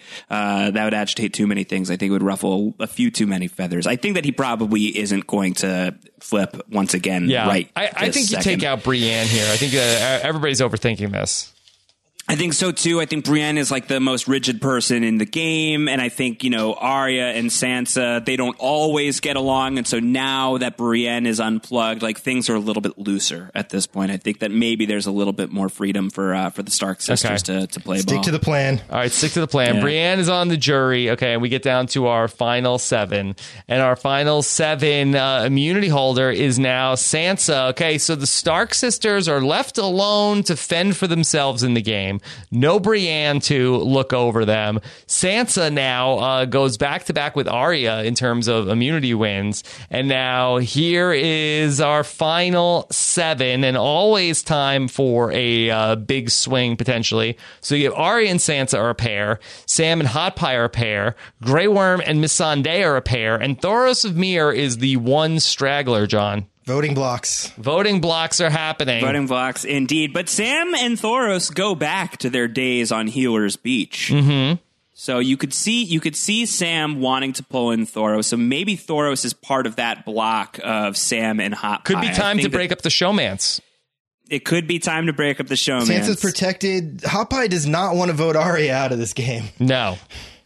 too many things. I think it would ruffle a few too many feathers. I think that he probably isn't going to flip once again. Yeah, right. I think you take out Brienne here. I think everybody's overthinking this. I think so too. I think Brienne is like the most rigid person in the game, and I think, Arya and Sansa, they don't always get along, and so now that Brienne is unplugged, like, things are a little bit looser at this point. I think that maybe there's a little bit more freedom for the Stark sisters to play ball. Stick to the plan. All right, stick to the plan. Yeah. Brienne is on the jury. Okay, and we get down to our final 7. And our final 7 immunity holder is now Sansa. Okay, so the Stark sisters are left alone to fend for themselves in the game. No Brienne to look over them. Sansa now goes back-to-back with Arya in terms of immunity wins. And now here is our final 7, and always time for a big swing, potentially. So you have Arya and Sansa are a pair. Sam and Hot Pie are a pair. Grey Worm and Missandei are a pair. And Thoros of Myr is the one straggler, John. Voting blocks. Voting blocks are happening. Voting blocks, indeed. But Sam and Thoros go back to their days on Healer's Beach. Mm-hmm. So you could see Sam wanting to pull in Thoros. So maybe Thoros is part of that block of Sam and Hot Pie. Could be time to break up the showmance. It could be time to break up the showmance. Sansa's protected. Hot Pie does not want to vote Arya out of this game. No.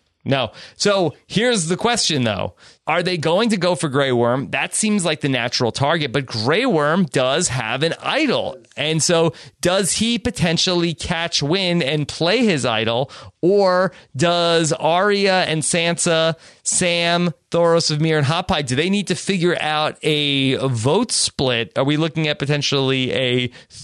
So here's the question, though. Are they going to go for Grey Worm? That seems like the natural target, but Grey Worm does have an idol. And so does he potentially catch wind and play his idol? Or does Arya and Sansa, Sam, Thoros of Myr, and Hot Pie, do they need to figure out a vote split? Are we looking at potentially a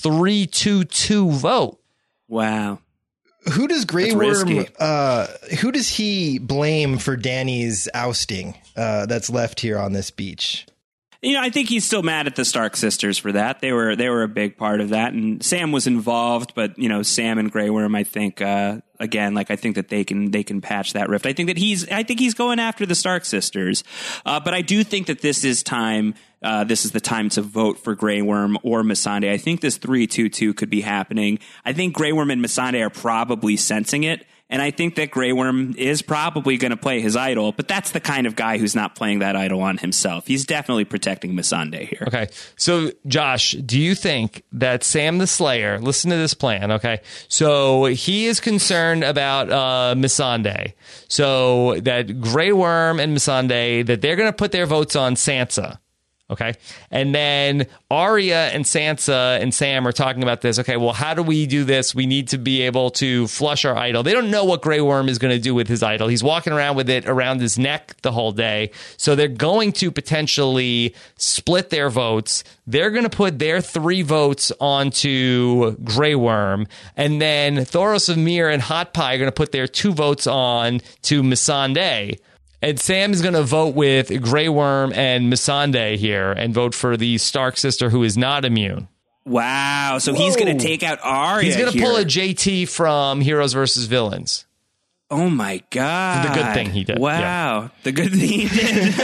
3-2-2 vote? Wow. Who does Grey Worm, who does he blame for Dany's ousting that's left here on this beach? I think he's still mad at the Stark sisters for that. They were a big part of that, and Sam was involved. But Sam and Grey Worm, I think again, I think that they can patch that rift. I think he's going after the Stark sisters, but I do think that this is time. This is the time to vote for Grey Worm or Missandei. I think this 3-2-2 could be happening. I think Grey Worm and Missandei are probably sensing it. And I think that Grey Worm is probably going to play his idol, but that's the kind of guy who's not playing that idol on himself. He's definitely protecting Missandei here. Okay. So, Josh, do you think that Sam the Slayer, listen to this plan, okay? So he is concerned about Missandei. So that Grey Worm and Missandei, that they're going to put their votes on Sansa. Okay. And then Arya and Sansa and Sam are talking about this. Okay, well, how do we do this? We need to be able to flush our idol. They don't know what Grey Worm is going to do with his idol. He's walking around with it around his neck the whole day. So they're going to potentially split their votes. They're going to put their 3 votes onto Grey Worm. And then Thoros of Myr and Hot Pie are going to put their 2 votes on to Missandei. And Sam is going to vote with Grey Worm and Missandei here and vote for the Stark sister who is not immune. Wow. So he's going to take out Arya. He's going to pull a JT from Heroes versus Villains. Oh, my God. The good thing he did. Wow. Yeah. The good thing he did.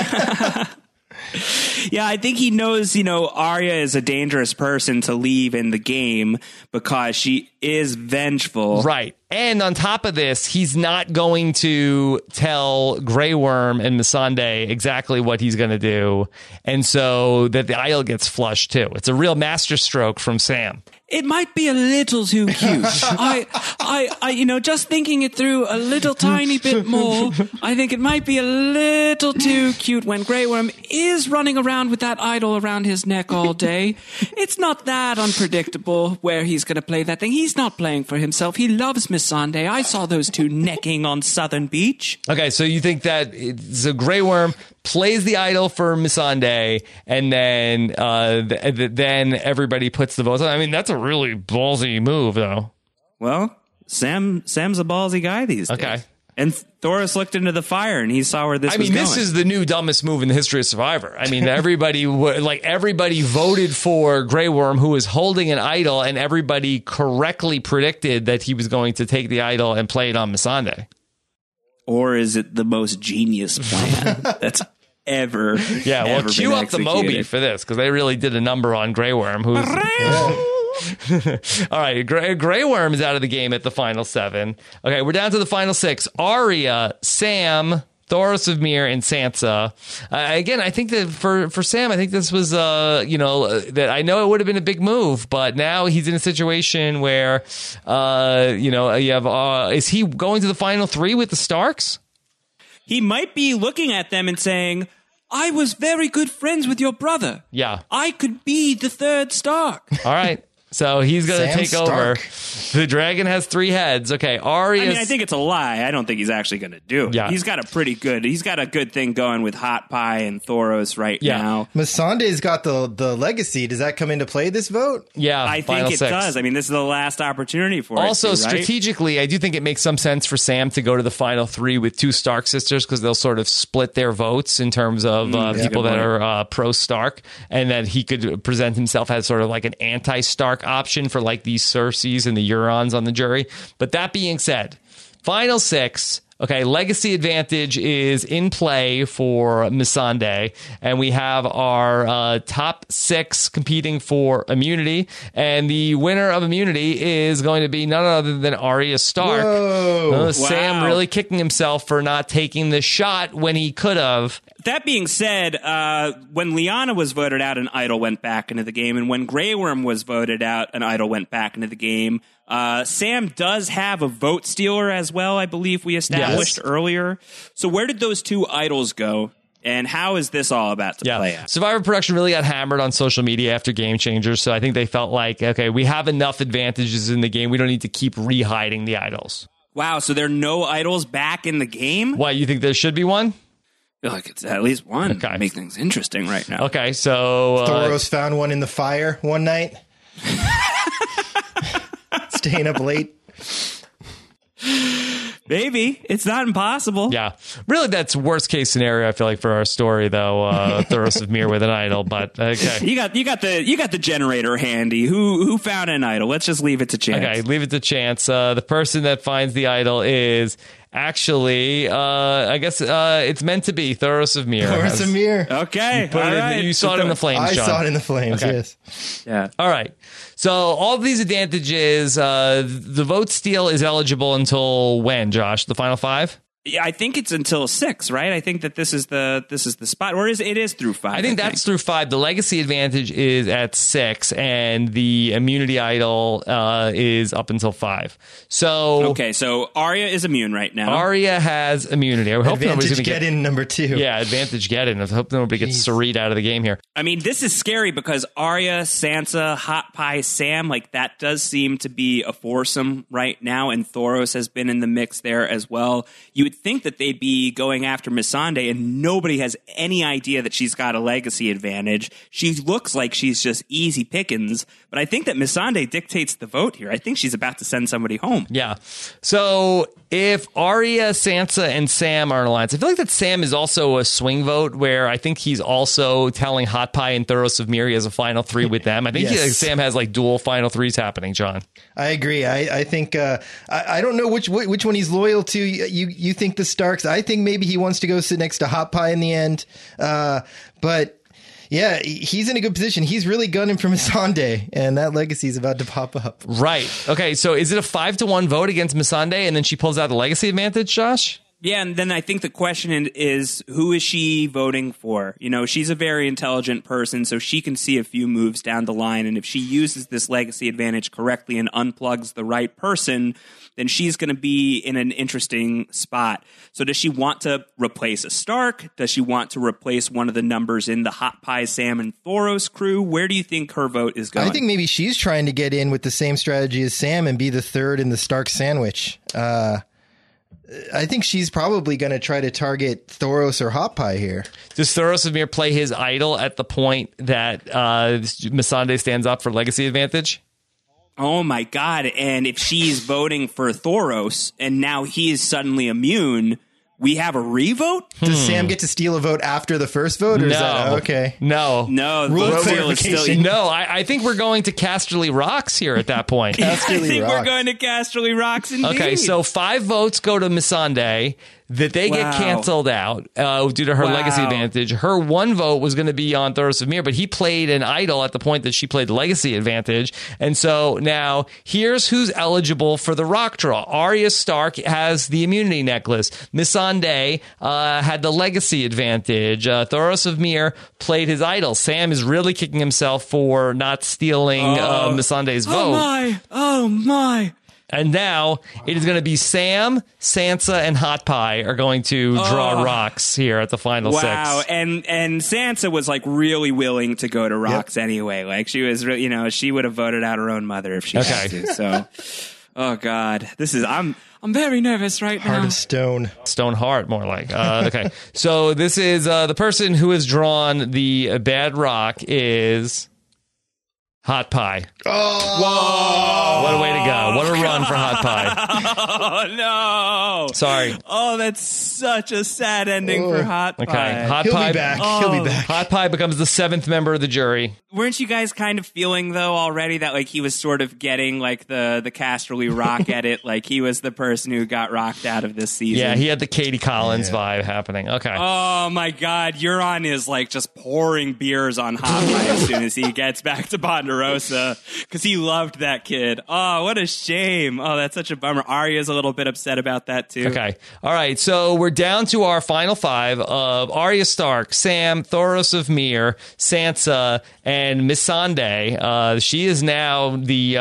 Yeah, I think he knows, Arya is a dangerous person to leave in the game because she is vengeful. Right. And on top of this, he's not going to tell Grey Worm and Missandei exactly what he's going to do. And so that the idol gets flushed too. It's a real masterstroke from Sam. It might be a little too cute. I, just thinking it through a little tiny bit more, I think it might be a little too cute when Grey Worm is running around with that idol around his neck all day. It's not that unpredictable where he's going to play that thing. He's not playing for himself. He loves Missandei. I saw those two necking on Southern Beach. Okay, so you think that the Grey Worm plays the idol for Missandei, and then then everybody puts the votes on. I mean, that's a really ballsy move, though. Well, Sam's a ballsy guy these days. Okay. And Thoros looked into the fire and he saw where this was going. This is the new dumbest move in the history of Survivor. I mean, everybody voted for Grey Worm, who was holding an idol, and everybody correctly predicted that he was going to take the idol and play it on Missandei. Or is it the most genius plan that's ever well, cue up the Moby for this, because they really did a number on Grey Worm, who's... All right, Grey Worm is out of the game at the final 7. Okay, we're down to the final 6. Arya, Sam, Thoros of Myr, and Sansa. Again, I think that for Sam, I think this was, that I know it would have been a big move, but now he's in a situation where, you have, is he going to the final 3 with the Starks? He might be looking at them and saying, I was very good friends with your brother. Yeah. I could be the 3rd Stark. All right. So he's going to take Stark. over. The dragon has 3 heads. Okay, Arya. I think it's a lie. I don't think he's actually going to do it. Yeah. He's got a good thing going with Hot Pie and Thoros right now. Missandei's got the legacy. Does that come into play this vote? Yeah, I think it does. I mean, this is the last opportunity for also, it. Also, strategically, I do think it makes some sense for Sam to go to the final 3 with 2 Stark sisters, because they'll sort of split their votes in terms of people that are pro-Stark, and that he could present himself as sort of like an anti-Stark option for like these Cerseis and the Eurons on the jury. But that being said, final 6. Okay, legacy advantage is in play for Missandei, and we have our top 6 competing for immunity, and the winner of immunity is going to be none other than Arya Stark. Whoa. Sam really kicking himself for not taking the shot when he could have. that being said, when Lyanna was voted out, an idol went back into the game, and when Grey Worm was voted out, an idol went back into the game. Sam does have a vote stealer as well, I believe we established earlier. So where did those 2 idols go? And how is this all about to play out? Survivor Production really got hammered on social media after Game Changers, so I think they felt like, okay, we have enough advantages in the game. We don't need to keep re-hiding the idols. Wow, so there are no idols back in the game? What, you think there should be one? I feel like it's at least one. Okay. Make things interesting right now. Okay, so... Thoros found one in the fire one night. Staying up late. Maybe. It's not impossible. Yeah. Really, that's worst case scenario, I feel like, for our story, though. Thoros of Myr with an idol, but okay. You got the generator handy. Who found an idol? Let's just leave it to chance. Okay, leave it to chance. The person that finds the idol is actually, I guess it's meant to be Thoros of Myr. Thoros of Myr. Okay. All right. You saw it in the flames, I John. saw it in the flames, Okay. yes. Yeah. All right. So all of these advantages, the vote steal is eligible until when, Josh? The final 5? Yeah, I think it's until 6, right? I think that this is the spot, or it is through 5. I think that's through 5. The legacy advantage is at 6, and the immunity idol is up until 5. So okay, so Arya is immune right now. Arya has immunity. I hope nobody's Advantage going to get in number 2. Yeah, advantage get in. I hope nobody gets Sarit out of the game here. I mean, this is scary because Arya, Sansa, Hot Pie, Sam, like that does seem to be a foursome right now, and Thoros has been in the mix there as well. You would think that they'd be going after Missandei, and nobody has any idea that she's got a legacy advantage. She looks like she's just easy pickings, but I think that Missandei dictates the vote here. I think she's about to send somebody home. Yeah. So if Arya, Sansa, and Sam are in alliance, I feel like that Sam is also a swing vote where I think he's also telling Hot Pie and Thoros of Myr as a final 3 with them. I think Sam has like dual final 3s happening, John. I agree. I think I don't know which one he's loyal to. You think the Starks? I think maybe he wants to go sit next to Hot Pie in the end. But Yeah, he's in a good position. He's really gunning for Missandei, and that legacy is about to pop up. Right. Okay, so is it a 5-1 vote against Missandei, and then she pulls out the legacy advantage, Josh? Yeah, and then I think the question is, who is she voting for? You know, she's a very intelligent person, so she can see a few moves down the line, and if she uses this legacy advantage correctly and unplugs the right person, then she's going to be in an interesting spot. So does she want to replace a Stark? Does she want to replace one of the numbers in the Hot Pie, Sam, and Thoros crew? Where do you think her vote is going? I think maybe she's trying to get in with the same strategy as Sam and be the third in the Stark sandwich. I think she's probably going to try to target Thoros or Hot Pie here. Does Thoros of Mir play his idol at the point that Missandei stands up for legacy advantage? Oh my God. And if she's voting for Thoros and now he is suddenly immune, we have a revote? Does Sam get to steal a vote after the first vote? Or is that okay? No. No, Rule vote steal is clarification. still. No, I think we're going to Casterly Rocks here at that point. I Casterly think Rocks. we're going to Casterly Rocks indeed. Okay, so 5 votes go to Missandei. That they get Wow. canceled out due to her Wow. legacy advantage. Her 1 vote was going to be on Thoros of Mir, but he played an idol at the point that she played legacy advantage. And so now here's who's eligible for the rock draw. Arya Stark has the immunity necklace. Missandei had the legacy advantage. Thoros of Mir played his idol. Sam is really kicking himself for not stealing Missandei's vote. Oh my. And now it is going to be Sam, Sansa, and Hot Pie are going to draw rocks here at the final Wow, 6. and Sansa was like really willing to go to rocks anyway. Like she was, she would have voted out her own mother if she had to. So, oh God, I'm very nervous right now. Heart of Stone. Stone Heart, more like. Okay, so this is the person who has drawn the bad rock is Hot Pie. Oh, What a way to go. What a run for Hot Pie. Oh no! Sorry. Oh, that's such a sad ending for Hot Pie. Okay, Hot he'll Pie. be back. He'll be back. Hot Pie becomes the 7th member of the jury. Weren't you guys kind of feeling though already that like he was sort of getting like the Casterly Rock edit, like he was the person who got rocked out of this season? Yeah, he had the Katie Collins vibe happening. Okay. Oh my God, Euron is like just pouring beers on Hot Pie as soon as he gets back to Ponderosa because he loved that kid. Oh, what a shame. Oh, that's such a bummer. Arya's a little bit upset about that too. Okay. All right. So we're down to our final 5 of Arya Stark, Sam, Thoros of Mir, Sansa, and Missandei. She is now the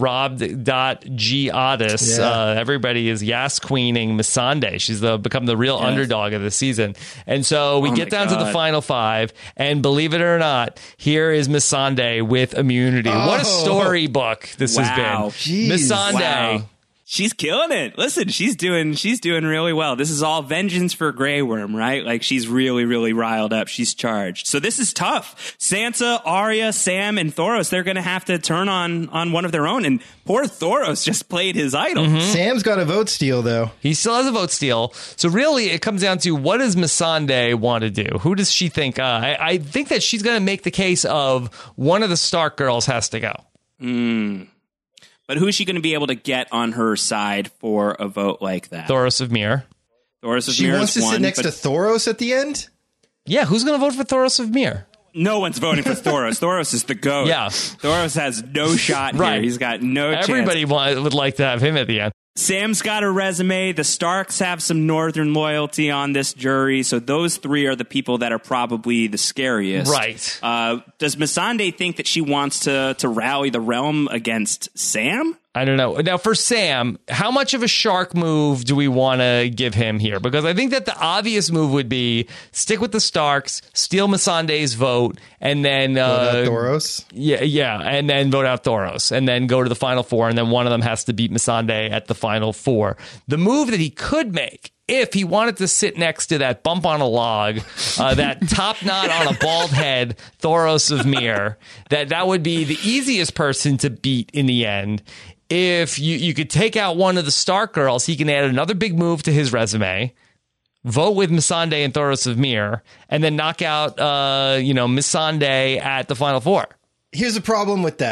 Rob.Giadis. Yeah. Everybody is Yas Queening Missandei. She's become the real underdog of the season. And so we get down to the final 5, and believe it or not, here is Missandei with immunity. What a storybook this has Wow. been. Jeez. Missandei. Wow. She's killing it. Listen, she's doing really well. This is all vengeance for Grey Worm, right? Like she's really, really riled up. She's charged. So this is tough. Sansa, Arya, Sam, and Thoros, they're going to have to turn on one of their own. And poor Thoros just played his idol. Sam's got a vote steal, though. He still has a vote steal. So really, it comes down to what does Missandei want to do? Who does she think? I think that she's going to make the case of one of the Stark girls has to go. But who is she going to be able to get on her side for a vote like that? Thoros of Mir. Thoros of She Mir wants is to sit one, next but to Thoros at the end? Yeah, who's going to vote for Thoros of Mir? no one's voting for Thoros. Thoros is the GOAT. Yeah. Thoros has no shot here. Right. He's got no chance. Everybody would like to have him at the end. Sam's got a resume. The Starks have some Northern loyalty on this jury. So those 3 are the people that are probably the scariest. Right. Does Missandei think that she wants to rally the realm against Sam? I don't know. Now, for Sam, how much of a shark move do we want to give him here? Because I think that the obvious move would be stick with the Starks, steal Missandei's vote, and then Thoros? Yeah, and then vote out Thoros, and then go to the final 4, and then one of them has to beat Missandei at the final 4. The move that he could make, if he wanted to sit next to that bump on a log, that top knot on a bald head, Thoros of Mir, that would be the easiest person to beat in the end. If you could take out one of the Stark girls, he can add another big move to his resume, vote with Missandei and Thoros of Mir, and then knock out Missandei at the final 4. Here's a problem with that.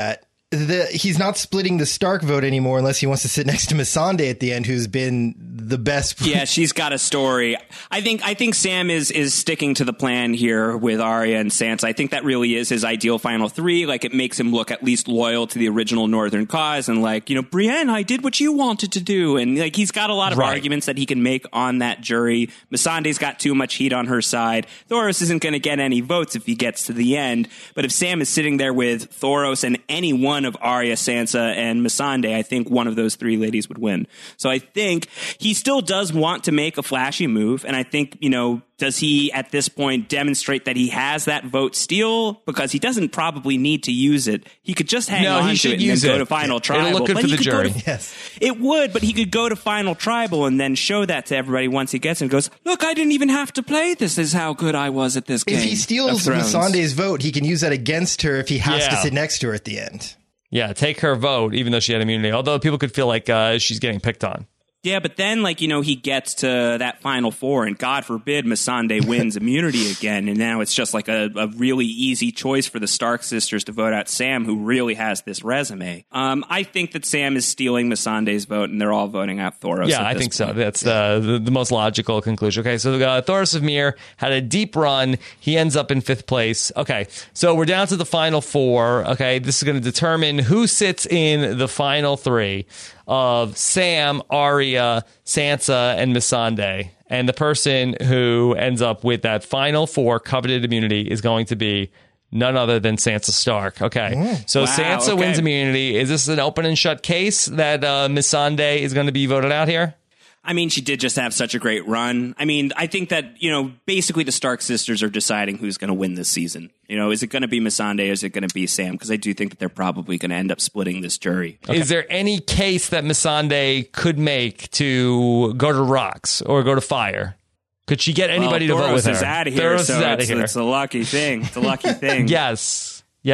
he's not splitting the Stark vote anymore unless he wants to sit next to Missandei at the end, who's been the best. Yeah, she's got a story. I think Sam is sticking to the plan here with Arya and Sansa. I think that really is his ideal final three. Like, it makes him look at least loyal to the original Northern cause, and like, Brienne, I did what you wanted to do, and like he's got a lot of arguments that he can make on that jury. Missandei's got too much heat on her side. Thoros isn't going to get any votes if he gets to the end, but if Sam is sitting there with Thoros and any one of Arya, Sansa, and Missandei, I think one of those three ladies would win. So I think he still does want to make a flashy move, and I think, does he at this point demonstrate that he has that vote steal? Because he doesn't probably need to use it. He could just hang on to it and then go to final tribal. It'll look good for the jury. Yes. It would, but he could go to final tribal and then show that to everybody once he gets it and goes, look, I didn't even have to play. This is how good I was at this game. If he steals Missandei's vote, he can use that against her if he has to sit next to her at the end. Yeah, take her vote, even though she had immunity. Although people could feel like she's getting picked on. Yeah, but then, he gets to that final four, and God forbid Missandei wins immunity again, and now it's just like a really easy choice for the Stark sisters to vote out Sam, who really has this resume. I think that Sam is stealing Missandei's vote, and they're all voting out Thoros. Yeah, I think so. That's the most logical conclusion. Okay, so Thoros of Myr had a deep run. He ends up in 5th place. Okay, so we're down to the final 4. Okay, this is going to determine who sits in the final 3 of Sam, Arya, Sansa, and Missandei. And the person who ends up with that final 4 coveted immunity is going to be none other than Sansa Stark. Okay. So Sansa wins immunity. Is this an open and shut case that Missandei is going to be voted out here? I mean, she did just have such a great run. I mean, I think that, basically the Stark sisters are deciding who's going to win this season. Is it going to be Missandei or is it going to be Sam? Because I do think that they're probably going to end up splitting this jury. Okay. Is there any case that Missandei could make to go to rocks or go to fire? Could she get anybody to vote with her? Thoros is out of here, Thoros is out of here. It's a lucky thing. It's a lucky thing. Yes.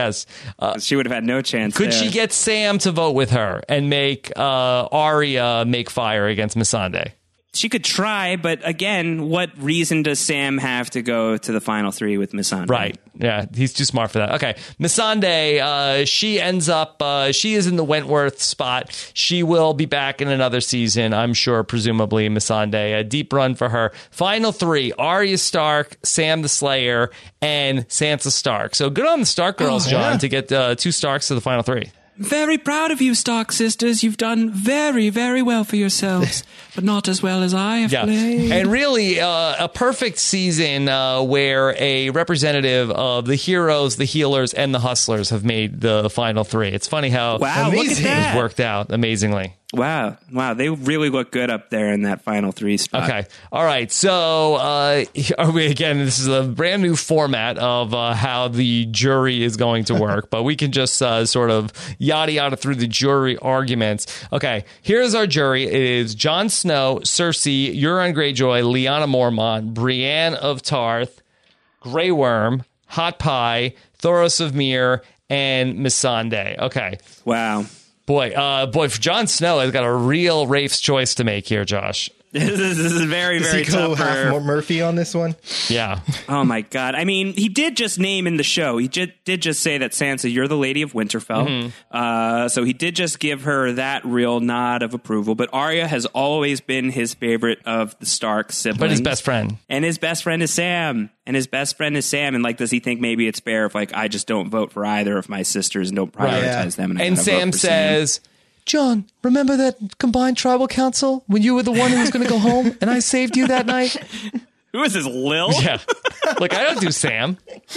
She would have had no chance. Could she get Sam to vote with her and make Arya make fire against Missandei? She could try, but again, what reason does Sam have to go to the final 3 with Missandei? Right. Yeah, he's too smart for that. Okay. Missandei, she ends up, she is in the Wentworth spot. She will be back in another season, I'm sure, presumably, Missandei. A deep run for her. Final 3, Arya Stark, Sam the Slayer, and Sansa Stark. So good on the Stark girls, John, to get 2 Starks to the final 3. Very proud of you, Stark sisters. You've done very, very well for yourselves, but not as well as I have played. And really, a perfect season where a representative of the heroes, the healers, and the hustlers have made the final 3. It's funny how look at that. It worked out amazingly. Wow. They really look good up there in that final 3 spot. Okay. All right. So, again, this is a brand new format of how the jury is going to work, but we can just sort of yada through the jury arguments. Okay. Here's our jury. It is Jon Snow, Cersei, Euron Greyjoy, Lyanna Mormont, Brienne of Tarth, Grey Worm, Hot Pie, Thoros of Myr, and Missandei. Okay. Wow. Boy, for Jon Snow has got a real Rafe's choice to make here, Josh. This is very, very tough. Does he go half Murphy on this one? Yeah. Oh, my God. I mean, he did just name in the show. He did just say that, Sansa, you're the Lady of Winterfell. Mm-hmm. So he did just give her that real nod of approval. But Arya has always been his favorite of the Stark siblings. But his best friend. And his best friend is Sam. And does he think maybe it's fair if, I just don't vote for either of my sisters and don't prioritize them? And Sam says, John, remember that combined tribal council when you were the one who was going to go home and I saved you that night? Who is this, Lil? Yeah. Look, I don't do Sam.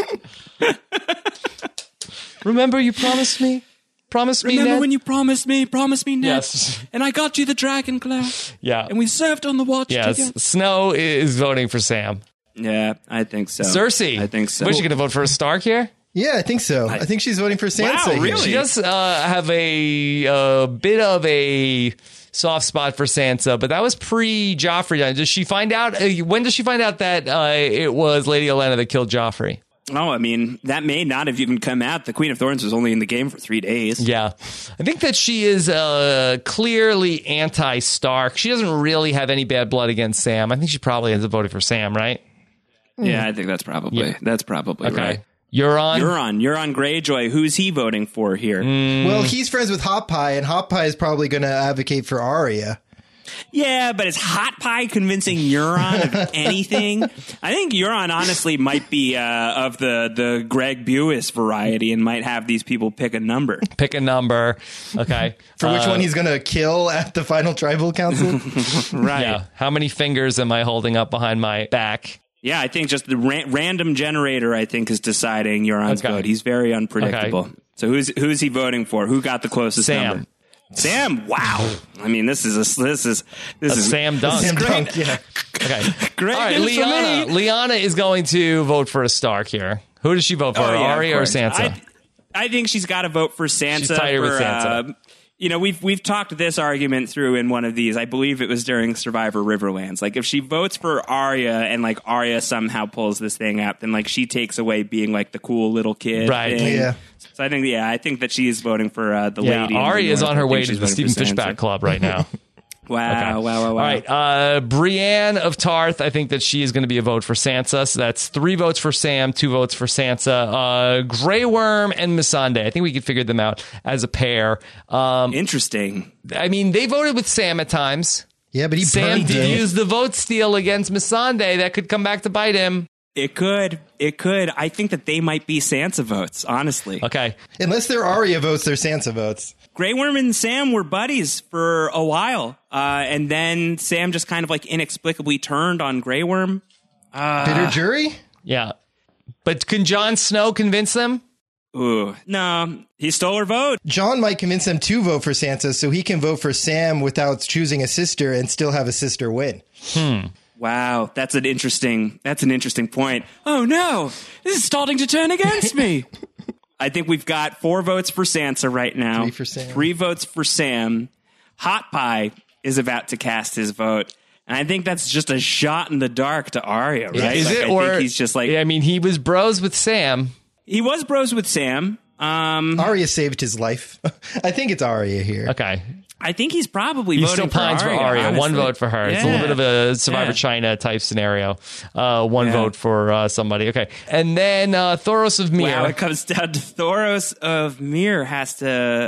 Remember you promised me? Remember Ned? when you promised me, Ned? Yes. And I got you the dragon glass. Yeah. And we served on the watch together. Snow is voting for Sam. Yeah, I think so. Cersei. I think so. Was she going to vote for a Stark here? Yeah, I think so. I think she's voting for Sansa. Wow, really? She does have a bit of a soft spot for Sansa, but that was pre-Joffrey. Does she find out? When does she find out that it was Lady Olenna that killed Joffrey? Oh, I mean, that may not have even come out. The Queen of Thorns was only in the game for 3 days. Yeah. I think that she is clearly anti-Stark. She doesn't really have any bad blood against Sam. I think she probably ends up voting for Sam, right? Yeah, I think that's probably right. Okay. Euron? Euron Greyjoy. Who's he voting for here? Well, he's friends with Hot Pie, and Hot Pie is probably going to advocate for Arya. Yeah, but is Hot Pie convincing Euron of anything? I think Euron honestly might be of the Greg Buis variety and might have these people pick a number. Pick a number. Okay. For which one he's going to kill at the final tribal council? Right. Yeah. How many fingers am I holding up behind my back? Yeah, I think just the random generator, I think, is deciding Euron's vote. He's very unpredictable. Okay. So who's he voting for? Who got the closest number? Sam, wow! I mean, this is Sam Dunk. Sam Dunk, yeah. Okay, great. All right, Lyanna is going to vote for a Stark here. Who does she vote for? Arya or Sansa? I think she's got to vote for Sansa. She's tighter with Sansa. We've talked this argument through in one of these. I believe it was during Survivor Riverlands. Like, if she votes for Arya and like Arya somehow pulls this thing up, then like she takes away being like the cool little kid, right? Thing. Yeah. So I think that she is voting for the lady. Arya is on her way to the Stephen Fishback Club right now. Wow. All right. Brienne of Tarth, I think that she is going to be a vote for Sansa. So that's 3 votes for Sam, 2 votes for Sansa. Grey Worm and Missandei. I think we could figure them out as a pair. Interesting. I mean, they voted with Sam at times. Yeah, but Sam did use the vote steal against Missandei. That could come back to bite him. It could. I think that they might be Sansa votes, honestly. Okay. Unless they're Arya votes, they're Sansa votes. Grey Worm and Sam were buddies for a while. And then Sam just kind of like inexplicably turned on Grey Worm. Bitter jury? Yeah. But can Jon Snow convince them? Ooh, no. He stole her vote. Jon might convince them to vote for Sansa so he can vote for Sam without choosing a sister and still have a sister win. Wow, that's an interesting point. Oh no, this is starting to turn against me. I think we've got 4 votes for Sansa right now. 3 for Sam. 3 votes for Sam. Hot Pie is about to cast his vote. And I think that's just a shot in the dark to Arya, right? Is like, it? I or think he's just like, I mean, he was bros with Sam. He was bros with Sam. Arya saved his life. I think it's Arya here. Okay. I think he's probably he voting still pines for Arya. honestly. 1 vote for her. It's a little bit of a Survivor China type scenario. 1 vote for somebody. Okay. And then Thoros of Myr. Wow, it comes down to Thoros of Myr has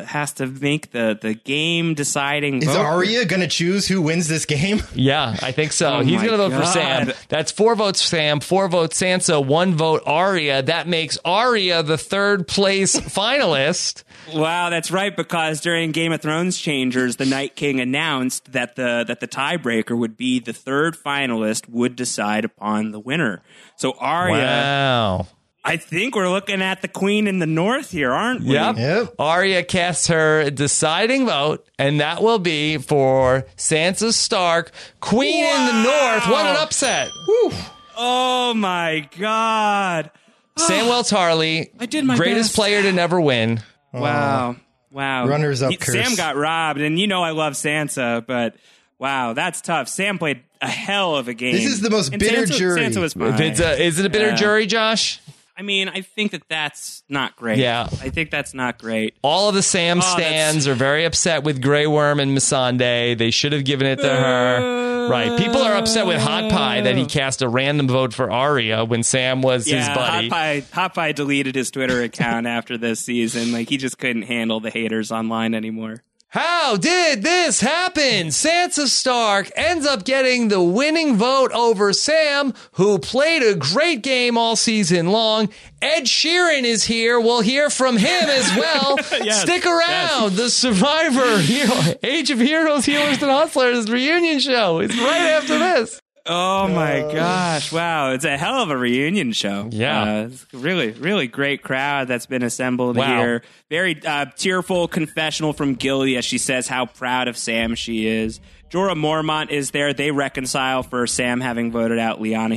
to make the game deciding vote. Is Arya going to choose who wins this game? Yeah, I think so. Oh He's going to vote God. for Sam. That's 4 votes Sam, 4 votes Sansa, 1 vote Arya. That makes Arya the 3rd place finalist. Wow, that's right, because during Game of Thrones Changers, the Night King announced that the tiebreaker would be the 3rd finalist would decide upon the winner. So Arya, Wow. I think we're looking at the Queen in the North here, aren't we? Yep. Arya casts her deciding vote, and that will be for Sansa Stark, Queen in the North. What an upset. Woo. Oh, my God. Samwell Tarly, I did my greatest best. player to never win. Wow. Runners-up curse. Sam got robbed, and you know I love Sansa, but wow, that's tough. Sam played a hell of a game. This is the most And bitter Sansa, jury. Sansa was fine. Is it a bitter jury, Josh? I mean, I think that's not great. Yeah. I think that's not great. All of the Sam stands are very upset with Grey Worm and Missandei. They should have given it to her. Right. People are upset with Hot Pie that he cast a random vote for Arya when Sam was his buddy. Hot Pie deleted his Twitter account after this season. Like, he just couldn't handle the haters online anymore. How did this happen? Sansa Stark ends up getting the winning vote over Sam, who played a great game all season long. Ed Sheeran is here. We'll hear from him as well. Yes, Stick around. The Survivor Age of Heroes, Healers, and Hustlers reunion show is right after this. Oh my gosh. Wow. It's a hell of a reunion show. Yeah. It's really, really great crowd that's been assembled Wow. here. Very tearful confessional from Gilly as she says how proud of Sam she is. Jorah Mormont is there. They reconcile for Sam having voted out Lyanna.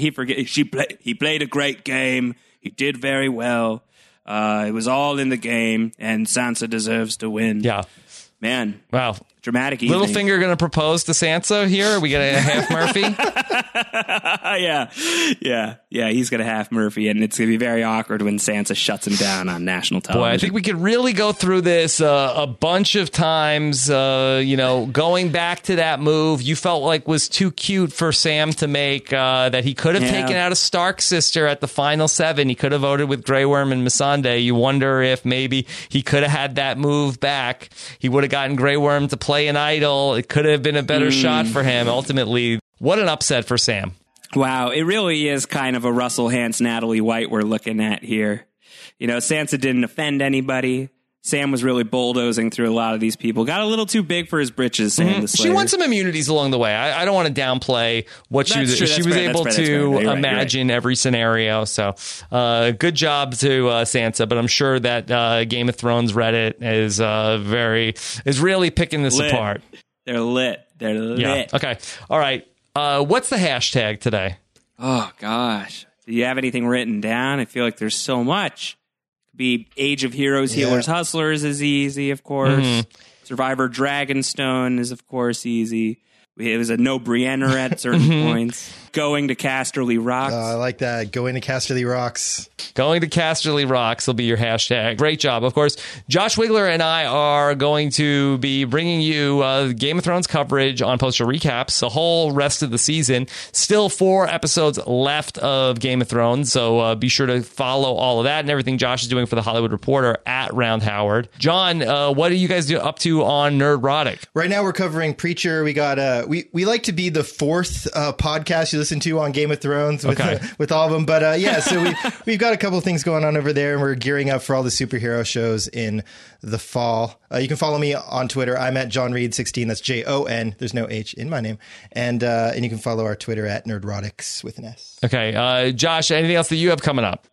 He played a great game. He did very well. It was all in the game, and Sansa deserves to win. Yeah. Man. Wow. dramatic evening. Littlefinger going to propose to Sansa here? Are we getting a half Murphy? Yeah. He's going to half Murphy, and it's going to be very awkward when Sansa shuts him down on national television. Boy, I think we could really go through this a bunch of times. Going back to that move you felt like was too cute for Sam to make, that he could have taken out a Stark sister at the final 7. He could have voted with Grey Worm and Missandei. You wonder if maybe he could have had that move back. He would have gotten Grey Worm to play an idol. It could have been a better shot for him. Ultimately, what an upset for Sam. Wow, it really is kind of a Russell Hantz, Natalie White we're looking at here. Sansa didn't offend anybody. Sam was really bulldozing through a lot of these people. Got a little too big for his britches, Sam the Slayer. She won some immunities along the way. I don't want to downplay what she was. She was able to imagine every scenario. So good job to Sansa. But I'm sure that Game of Thrones Reddit is really picking this apart. They're lit. Yeah. Okay. All right. What's the hashtag today? Oh, gosh. Do you have anything written down? I feel like there's so much. Be Age of Heroes, Healers, Hustlers is easy, of course. Survivor Dragonstone is, of course, easy. It was a no-brainer at certain points. Going to Casterly Rocks. I like that. Going to Casterly Rocks. Going to Casterly Rocks will be your hashtag. Great job. Of course, Josh Wigler and I are going to be bringing you Game of Thrones coverage on Post-Show Recaps the whole rest of the season. Still 4 episodes left of Game of Thrones, so be sure to follow all of that and everything Josh is doing for The Hollywood Reporter at Round Howard. John, what are you guys up to on Nerdrotic? Right now we're covering Preacher. We got we like to be the 4th podcast you listen to on Game of Thrones with all of them. But so we've got a couple of things going on over there, and we're gearing up for all the superhero shows in the fall. You can follow me on Twitter. I'm at John Reed 16. That's Jon. There's no H in my name. And you can follow our Twitter at Nerdrotics with an S. Okay. Josh, anything else that you have coming up?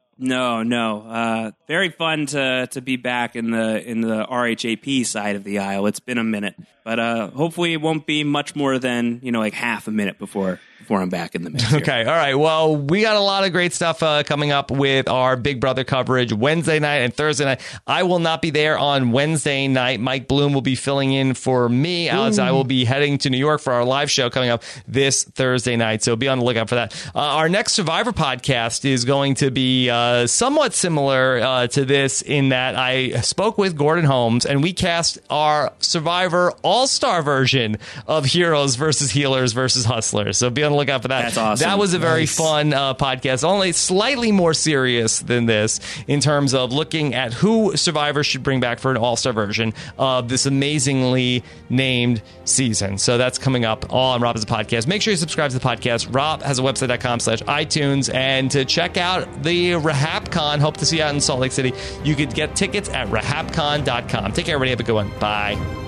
No. Very fun to be back in the RHAP side of the aisle. It's been a minute, but hopefully it won't be much more than like half a minute before I'm back in the mix here. Okay, all right. Well, we got a lot of great stuff coming up with our Big Brother coverage Wednesday night and Thursday night. I will not be there on Wednesday night. Mike Bloom will be filling in for me. Alex, I will be heading to New York for our live show coming up this Thursday night, so be on the lookout for that. Our next Survivor podcast is going to be somewhat similar to this in that I spoke with Gordon Holmes and we cast our Survivor All-Star version of Heroes versus Healers versus Hustlers. So be on the look out for that. That's awesome. That was a very fun podcast, only slightly more serious than this in terms of looking at who Survivor should bring back for an all-star version of this amazingly named season. So that's coming up all on Rob Has a Podcast. Make sure you subscribe to the podcast. Rob has a website.com/iTunes. And to check out the RahapCon, hope to see you out in Salt Lake City. You could get tickets at rahapcon.com. Take care, everybody. Have a good one. Bye.